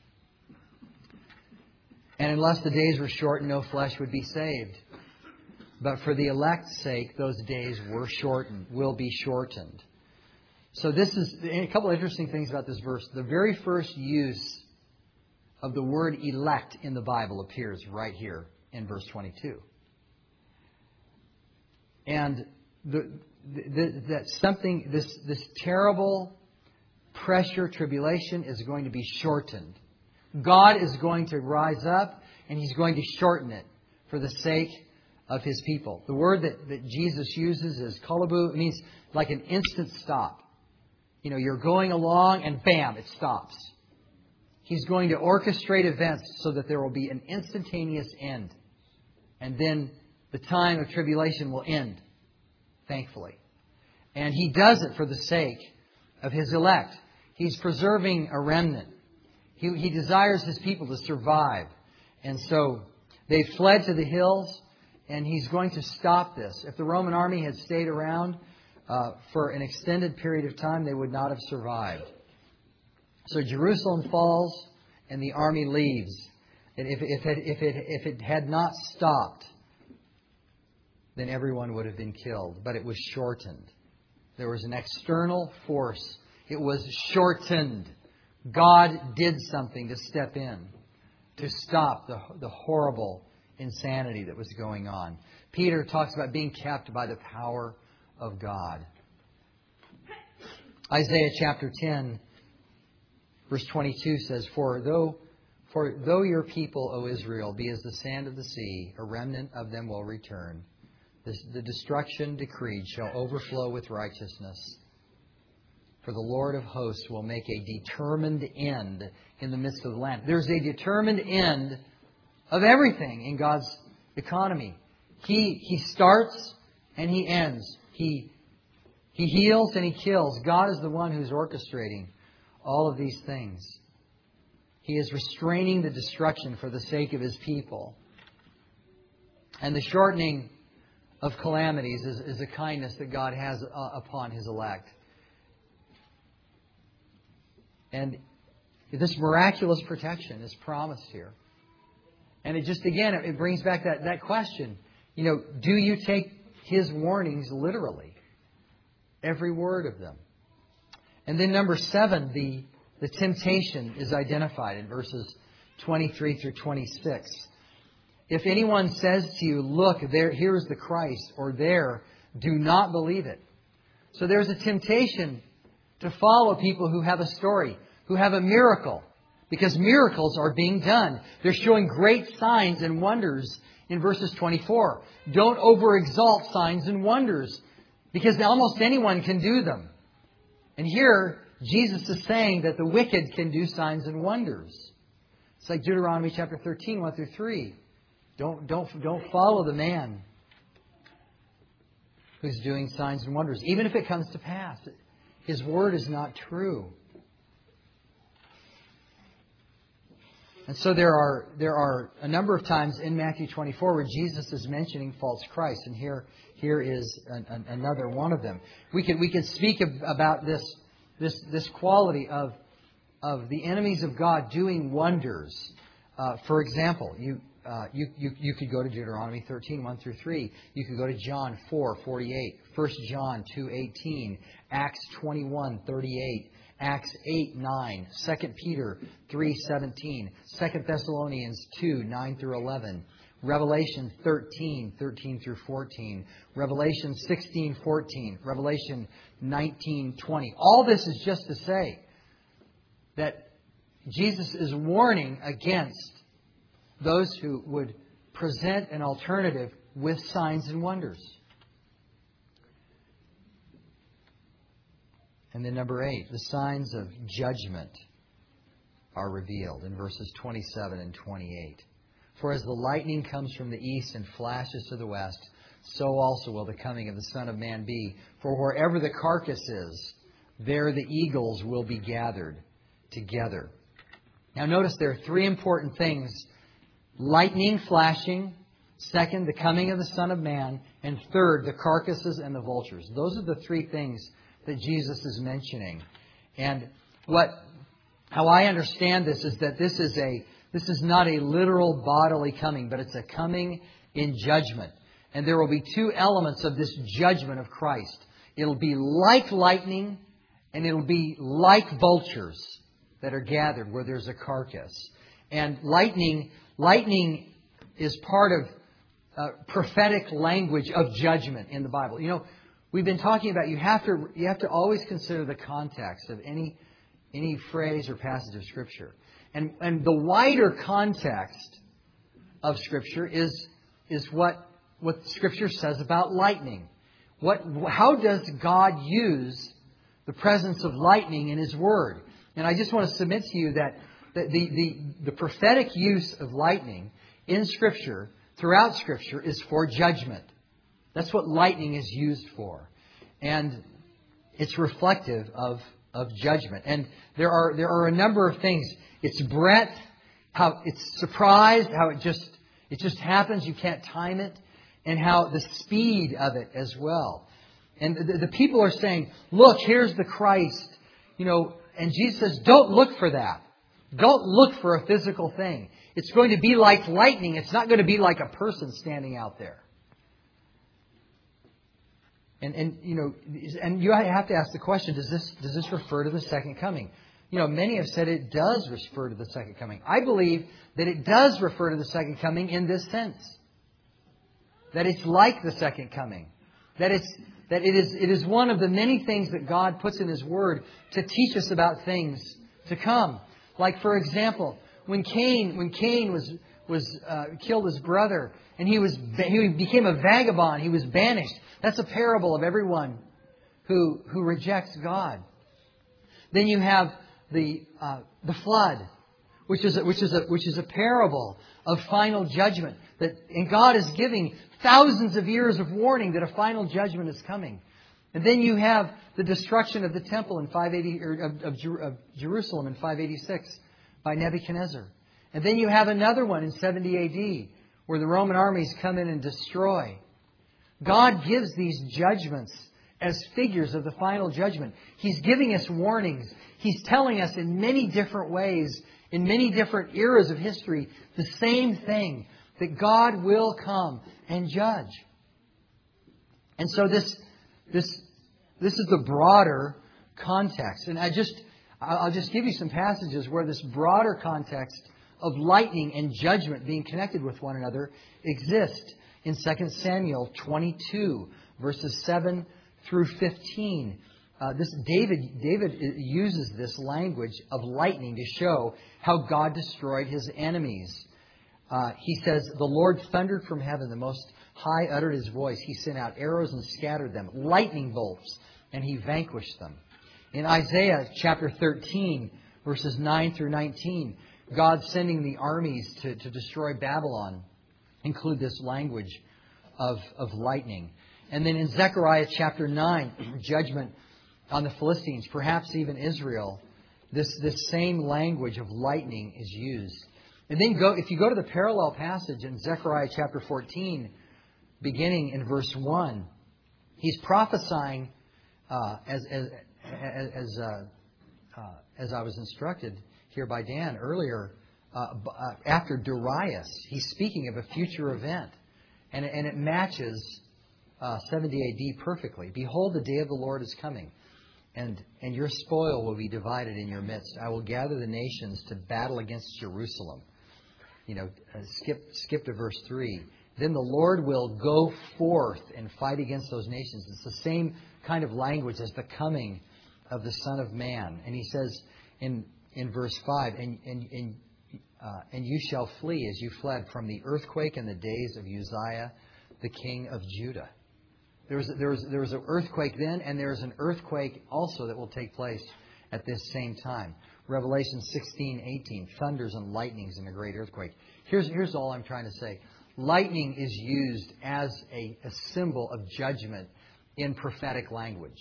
And unless the days were shortened, no flesh would be saved. But for the elect's sake, those days were shortened, will be shortened. So this is a couple of interesting things about this verse. The very first use of the word elect in the Bible appears right here in verse twenty-two. And the, the, that something, this, this terrible pressure, tribulation is going to be shortened. God is going to rise up and He's going to shorten it for the sake of His people. The word that, that Jesus uses is kalabu. It means like an instant stop. You know, you're going along and bam, it stops. He's going to orchestrate events so that there will be an instantaneous end. And then the time of tribulation will end, thankfully. And He does it for the sake of His elect. He's preserving a remnant. He, he desires His people to survive. And so they fled to the hills, and He's going to stop this. If the Roman army had stayed around uh, for an extended period of time, they would not have survived. So Jerusalem falls and the army leaves. And if, if, it, if, it, if it had not stopped, then everyone would have been killed. But it was shortened. There was an external force. It was shortened. God did something to step in, to stop the, the horrible insanity that was going on. Peter talks about being kept by the power of God. Isaiah chapter ten, verse twenty-two says, For though, for though your people, O Israel, be as the sand of the sea, a remnant of them will return. The, the destruction decreed shall overflow with righteousness. For the Lord of hosts will make a determined end in the midst of the land. There's a determined end of everything in God's economy. He, he starts and He ends. He, he heals and He kills. God is the one who's orchestrating all of these things. He is restraining the destruction for the sake of His people. And the shortening of calamities is, is a kindness that God has uh, upon His elect. And this miraculous protection is promised here. And it just, again, it brings back that, that question. You know, do you take His warnings literally? Every word of them. And then number seven, the, the temptation is identified in verses twenty-three through twenty-six. If anyone says to you, look, there, here is the Christ, or there, do not believe it. So there's a temptation to follow people who have a story, who have a miracle, because miracles are being done. They're showing great signs and wonders in verses twenty-four. Don't overexalt signs and wonders, because almost anyone can do them. And here, Jesus is saying that the wicked can do signs and wonders. It's like Deuteronomy chapter thirteen, one through three. Don't, don't, don't follow the man who's doing signs and wonders, even if it comes to pass. His word is not true. And so there are there are a number of times in Matthew twenty-four where Jesus is mentioning false Christ, and here here is an, an, another one of them. We could we could speak of, about this this this quality of of the enemies of God doing wonders. Uh, for example, you. Uh, you, you you could go to Deuteronomy thirteen, one through three. You could go to John four, forty-eight. First John two, eighteen. Acts twenty-one, thirty-eight. Acts eight, nine. Second Peter three, seventeen. Second Thessalonians two, nine through eleven. Revelation thirteen, thirteen through fourteen. Revelation sixteen, fourteen. Revelation nineteen, twenty. All this is just to say that Jesus is warning against those who would present an alternative with signs and wonders. And then number eight, the signs of judgment are revealed in verses twenty-seven and twenty-eight. For as the lightning comes from the east and flashes to the west, so also will the coming of the Son of Man be. For wherever the carcass is, there the eagles will be gathered together. Now notice there are three important things. Lightning flashing. Second, the coming of the Son of Man. And third, the carcasses and the vultures. Those are the three things that Jesus is mentioning. And what, how I understand this is that this is a, this is not a literal bodily coming, but it's a coming in judgment. And there will be two elements of this judgment of Christ. It'll be like lightning, and it'll be like vultures that are gathered where there's a carcass. And lightning Lightning is part of uh, prophetic language of judgment in the Bible. You know, we've been talking about you have to you have to always consider the context of any any phrase or passage of Scripture, and and the wider context of Scripture is is what what Scripture says about lightning. What how does God use the presence of lightning in His Word? And I just want to submit to you that. The, the, the, the prophetic use of lightning in Scripture, throughout Scripture, is for judgment. That's what lightning is used for. And it's reflective of, of judgment. And there are there are a number of things. Its breadth, how it's surprised, how it just it just happens, you can't time it, and how the speed of it as well. And the, the people are saying, look, here's the Christ. You know, and Jesus says, don't look for that. Don't look for a physical thing. It's going to be like lightning. It's not going to be like a person standing out there. And, and you know, and you have to ask the question, does this, does this refer to the second coming? You know, many have said it does refer to the second coming. I believe that it does refer to the second coming in this sense. That it's like the second coming. That it's, that it is, it is one of the many things that God puts in His Word to teach us about things to come. Like, for example, when Cain, when Cain was was uh, killed his brother, and he was he became a vagabond, he was banished. That's a parable of everyone who who rejects God. Then you have the uh, the flood, which is a, which is a which is a parable of final judgment. That and God is giving thousands of years of warning that a final judgment is coming. And then you have the destruction of the temple in five eighty or of, of, of Jerusalem in five eighty-six by Nebuchadnezzar. And then you have another one in seventy A D where the Roman armies come in and destroy. God gives these judgments as figures of the final judgment. He's giving us warnings. He's telling us in many different ways, in many different eras of history, the same thing, that God will come and judge. And so this this this is the broader context. And I just I'll just give you some passages where this broader context of lightning and judgment being connected with one another exist in Second Samuel twenty-two, verses seven through fifteen. Uh, this David David uses this language of lightning to show how God destroyed his enemies. Uh, he says, "The Lord thundered from heaven; the Most High uttered His voice. He sent out arrows and scattered them, lightning bolts, and He vanquished them." In Isaiah chapter thirteen, verses nine through nineteen, God sending the armies to, to destroy Babylon include this language of, of lightning. And then in Zechariah chapter nine, judgment on the Philistines, perhaps even Israel, this, this same language of lightning is used. And then go if you go to the parallel passage in Zechariah chapter fourteen, beginning in verse one, he's prophesying uh, as as as uh, uh, as I was instructed here by Dan earlier. Uh, uh, after Darius, he's speaking of a future event, and and it matches uh, seventy A D perfectly. "Behold, the day of the Lord is coming, and and your spoil will be divided in your midst. I will gather the nations to battle against Jerusalem." You know, uh, skip skip to verse three. "Then the Lord will go forth and fight against those nations." It's the same kind of language as the coming of the Son of Man. And he says in in verse five, and and and, uh, and you shall flee as you fled from the earthquake in the days of Uzziah, the king of Judah. There was there was there was an earthquake then, and there is an earthquake also that will take place at this same time. Revelation sixteen eighteen, thunders and lightnings and a great earthquake. Here's here's all I'm trying to say. Lightning is used as a, a symbol of judgment in prophetic language.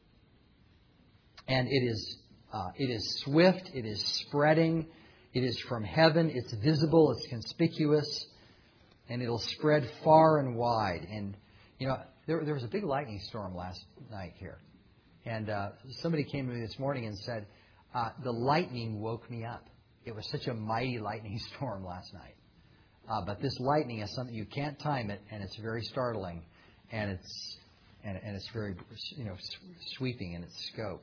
And it is uh, it is swift, it is spreading, it is from heaven, it's visible, it's conspicuous, and it'll spread far and wide. And, you know, there, there was a big lightning storm last night here. And uh, somebody came to me this morning and said, uh, the lightning woke me up. It was such a mighty lightning storm last night. Uh, but this lightning is something you can't time it, and it's very startling, and it's and, and it's very you know sweeping in its scope.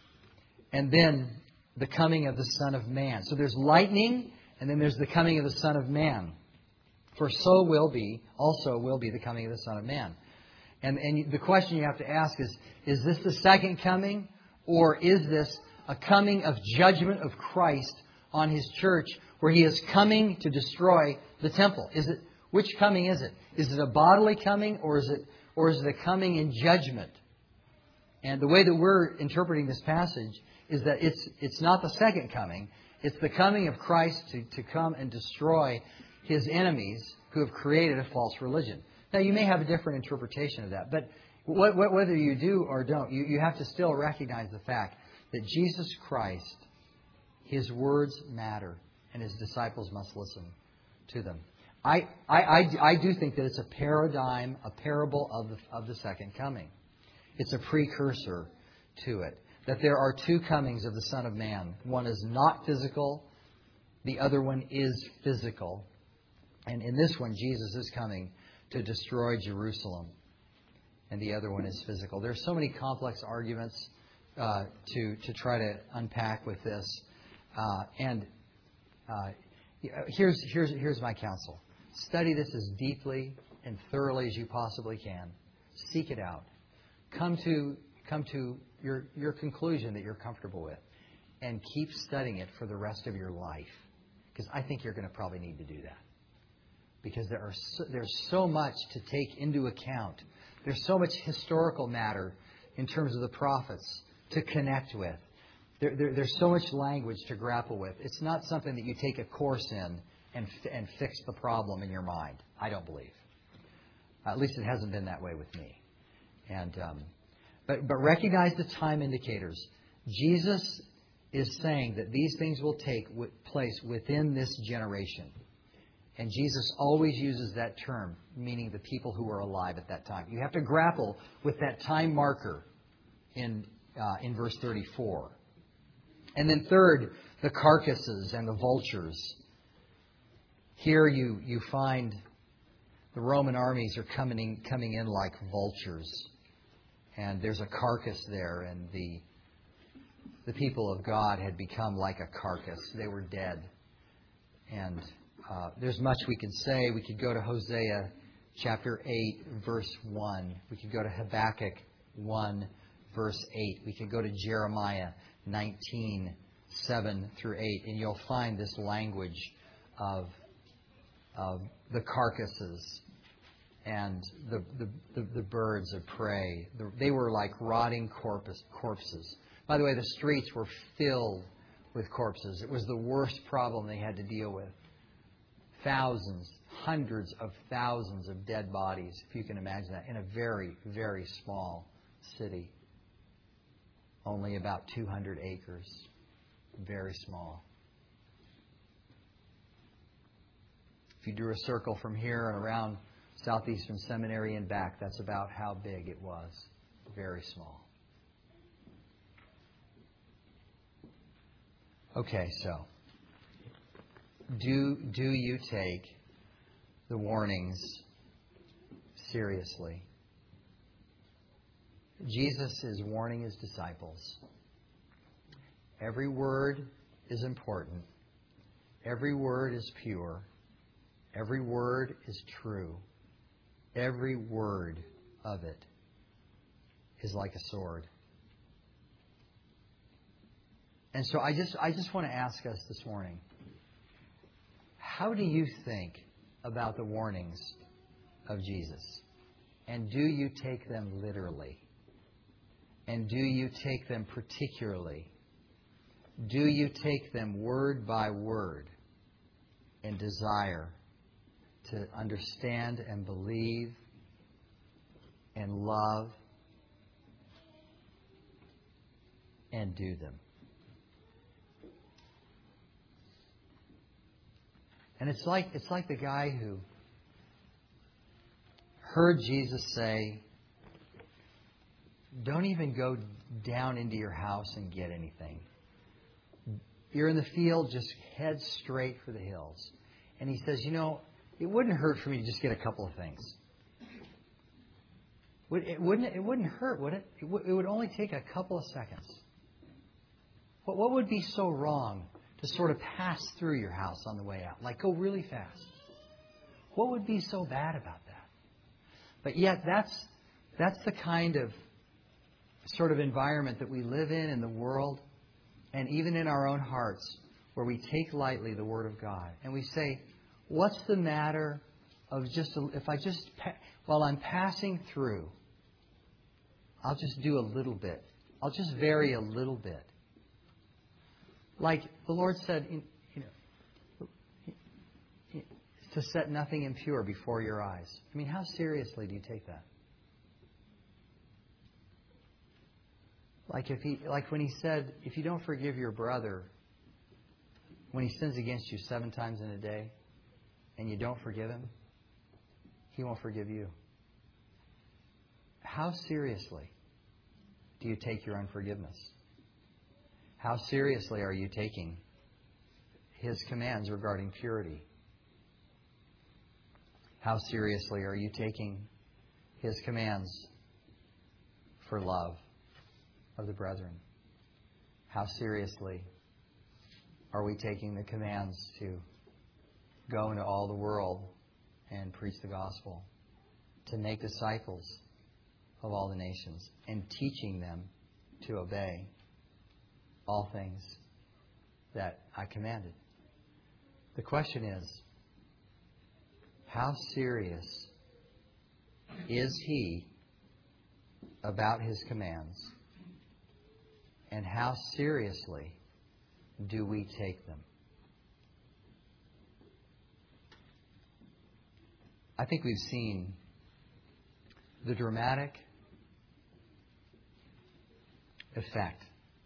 And then the coming of the Son of Man. So there's lightning, and then there's the coming of the Son of Man. For so will be also will be the coming of the Son of Man. And and the question you have to ask is: is this the second coming, or is this a coming of judgment of Christ on His church, where He is coming to destroy the temple? Is it which coming is it? Is it a bodily coming, or is it or is it a coming in judgment? And the way that we're interpreting this passage is that it's it's not the second coming. It's the coming of Christ to, to come and destroy His enemies who have created a false religion. Now, you may have a different interpretation of that, but what, what, whether you do or don't, you, you have to still recognize the fact that Jesus Christ, His words matter, and His disciples must listen to them. I, I, I, I do think that it's a paradigm, a parable of the, of the second coming. It's a precursor to it. That there are two comings of the Son of Man. One is not physical. The other one is physical. And in this one, Jesus is coming to destroy Jerusalem. And the other one is physical. There are so many complex arguments uh, to, to try to unpack with this. Uh, and uh, here's, here's, here's my counsel. Study this as deeply and thoroughly as you possibly can. Seek it out. Come to, come to your, your conclusion that you're comfortable with. And keep studying it for the rest of your life. Because I think you're going to probably need to do that. Because there are so, there's so much to take into account. There's so much historical matter in terms of the prophets to connect with. there, there, there's so much language to grapple with. It's not something that you take a course in and, and fix the problem in your mind, I don't believe. At least it hasn't been that way with me. And um, but, but recognize the time indicators. Jesus is saying that these things will take place within this generation. And Jesus always uses that term, meaning the people who are alive at that time. You have to grapple with that time marker in uh, in verse thirty-four. And then third, the carcasses and the vultures. Here you, you find the Roman armies are coming in, coming in like vultures. And there's a carcass there, and the the people of God had become like a carcass. They were dead. And uh, there's much we could say. We could go to Hosea chapter eight, verse one. We could go to Habakkuk one, verse eight. We could go to Jeremiah nineteen, seven through eight. And you'll find this language of, of the carcasses and the, the, the, the birds of prey. The, they were like rotting corpus, corpses. By the way, the streets were filled with corpses. It was the worst problem they had to deal with. Thousands, hundreds of thousands of dead bodies, if you can imagine that, in a very, very small city. Only about two hundred acres. Very small. If you drew a circle from here and around Southeastern Seminary and back, that's about how big it was. Very small. Okay, so do do you take the warnings seriously? Jesus is warning His disciples. Every word is important. Every word is pure. Every word is true. Every word of it is like a sword. And so I just I just want to ask us this morning, how do you think about the warnings of Jesus? And do you take them literally? And do you take them particularly? Do you take them word by word and desire to understand and believe and love and do them? And it's like it's like the guy who heard Jesus say, don't even go down into your house and get anything. You're in the field, just head straight for the hills. And He says, you know, it wouldn't hurt for me to just get a couple of things. It wouldn't, it wouldn't hurt, would it? It, w- it would only take a couple of seconds. What, what would be so wrong to sort of pass through your house on the way out? Like go really fast. What would be so bad about that? But yet that's that's the kind of sort of environment that we live in in the world and even in our own hearts, where we take lightly the Word of God and we say, what's the matter of just, a, if I just, while I'm passing through, I'll just do a little bit. I'll just vary a little bit. Like the Lord said, you know, to set nothing impure before your eyes. I mean, how seriously do you take that? Like if he, like when He said, if you don't forgive your brother when he sins against you seven times in a day, and you don't forgive him, he won't forgive you. How seriously do you take your unforgiveness? How seriously are you taking His commands regarding purity? How seriously are you taking His commands for love of the brethren? How seriously are we taking the commands to go into all the world and preach the gospel, to make disciples of all the nations, and teaching them to obey all things that I commanded? The question is, how serious is he about his commands? And how seriously do we take them? I think we've seen the dramatic effect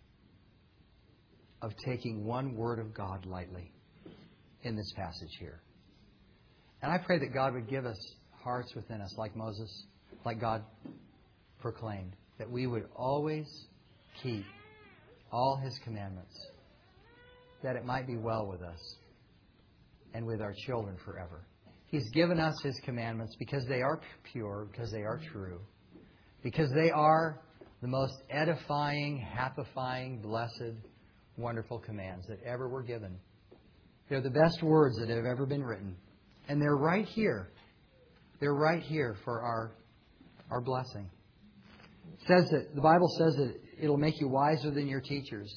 of taking one word of God lightly in this passage here. And I pray that God would give us hearts within us like Moses, like God proclaimed, that we would always keep all His commandments, that it might be well with us and with our children forever. He's given us His commandments because they are pure, because they are true, because they are the most edifying, happifying, blessed, wonderful commands that ever were given. They're the best words that have ever been written. And they're right here. They're right here for our, our blessing. It says that, the Bible says that it'll make you wiser than your teachers.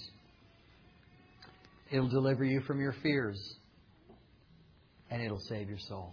It'll deliver you from your fears. And it'll save your soul.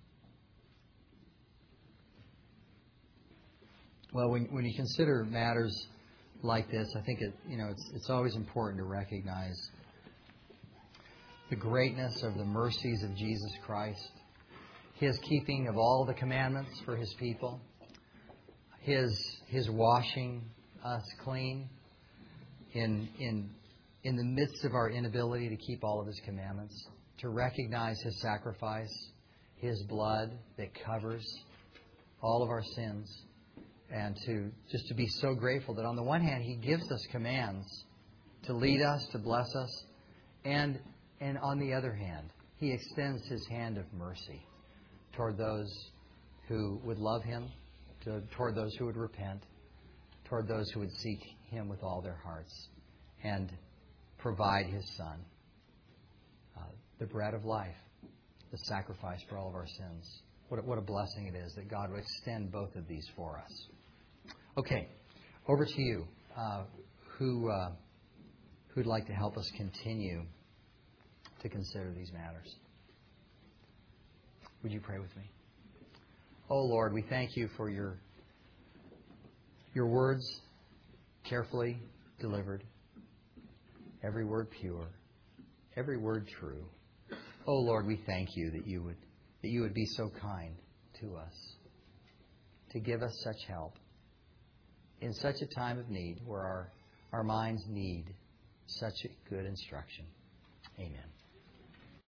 Well, when, when you consider matters like this, I think it, you know, it's, it's always important to recognize the greatness of the mercies of Jesus Christ, His keeping of all the commandments for His people, His His washing us clean in in in the midst of our inability to keep all of His commandments, to recognize His sacrifice, His blood that covers all of our sins, and to just to be so grateful that on the one hand He gives us commands to lead us, to bless us, and and on the other hand He extends His hand of mercy toward those who would love Him, to, toward those who would repent, toward those who would seek Him with all their hearts, and provide His Son, uh, the bread of life, the sacrifice for all of our sins. What a, what a blessing it is that God would extend both of these for us. Okay, over to you. Uh, who uh, who'd like to help us continue to consider these matters? Would you pray with me? Oh Lord, we thank You for Your Your words, carefully delivered, every word pure, every word true. Oh Lord, we thank You that You would that You would be so kind to us, to give us such help in such a time of need where our, our minds need such good instruction. Amen.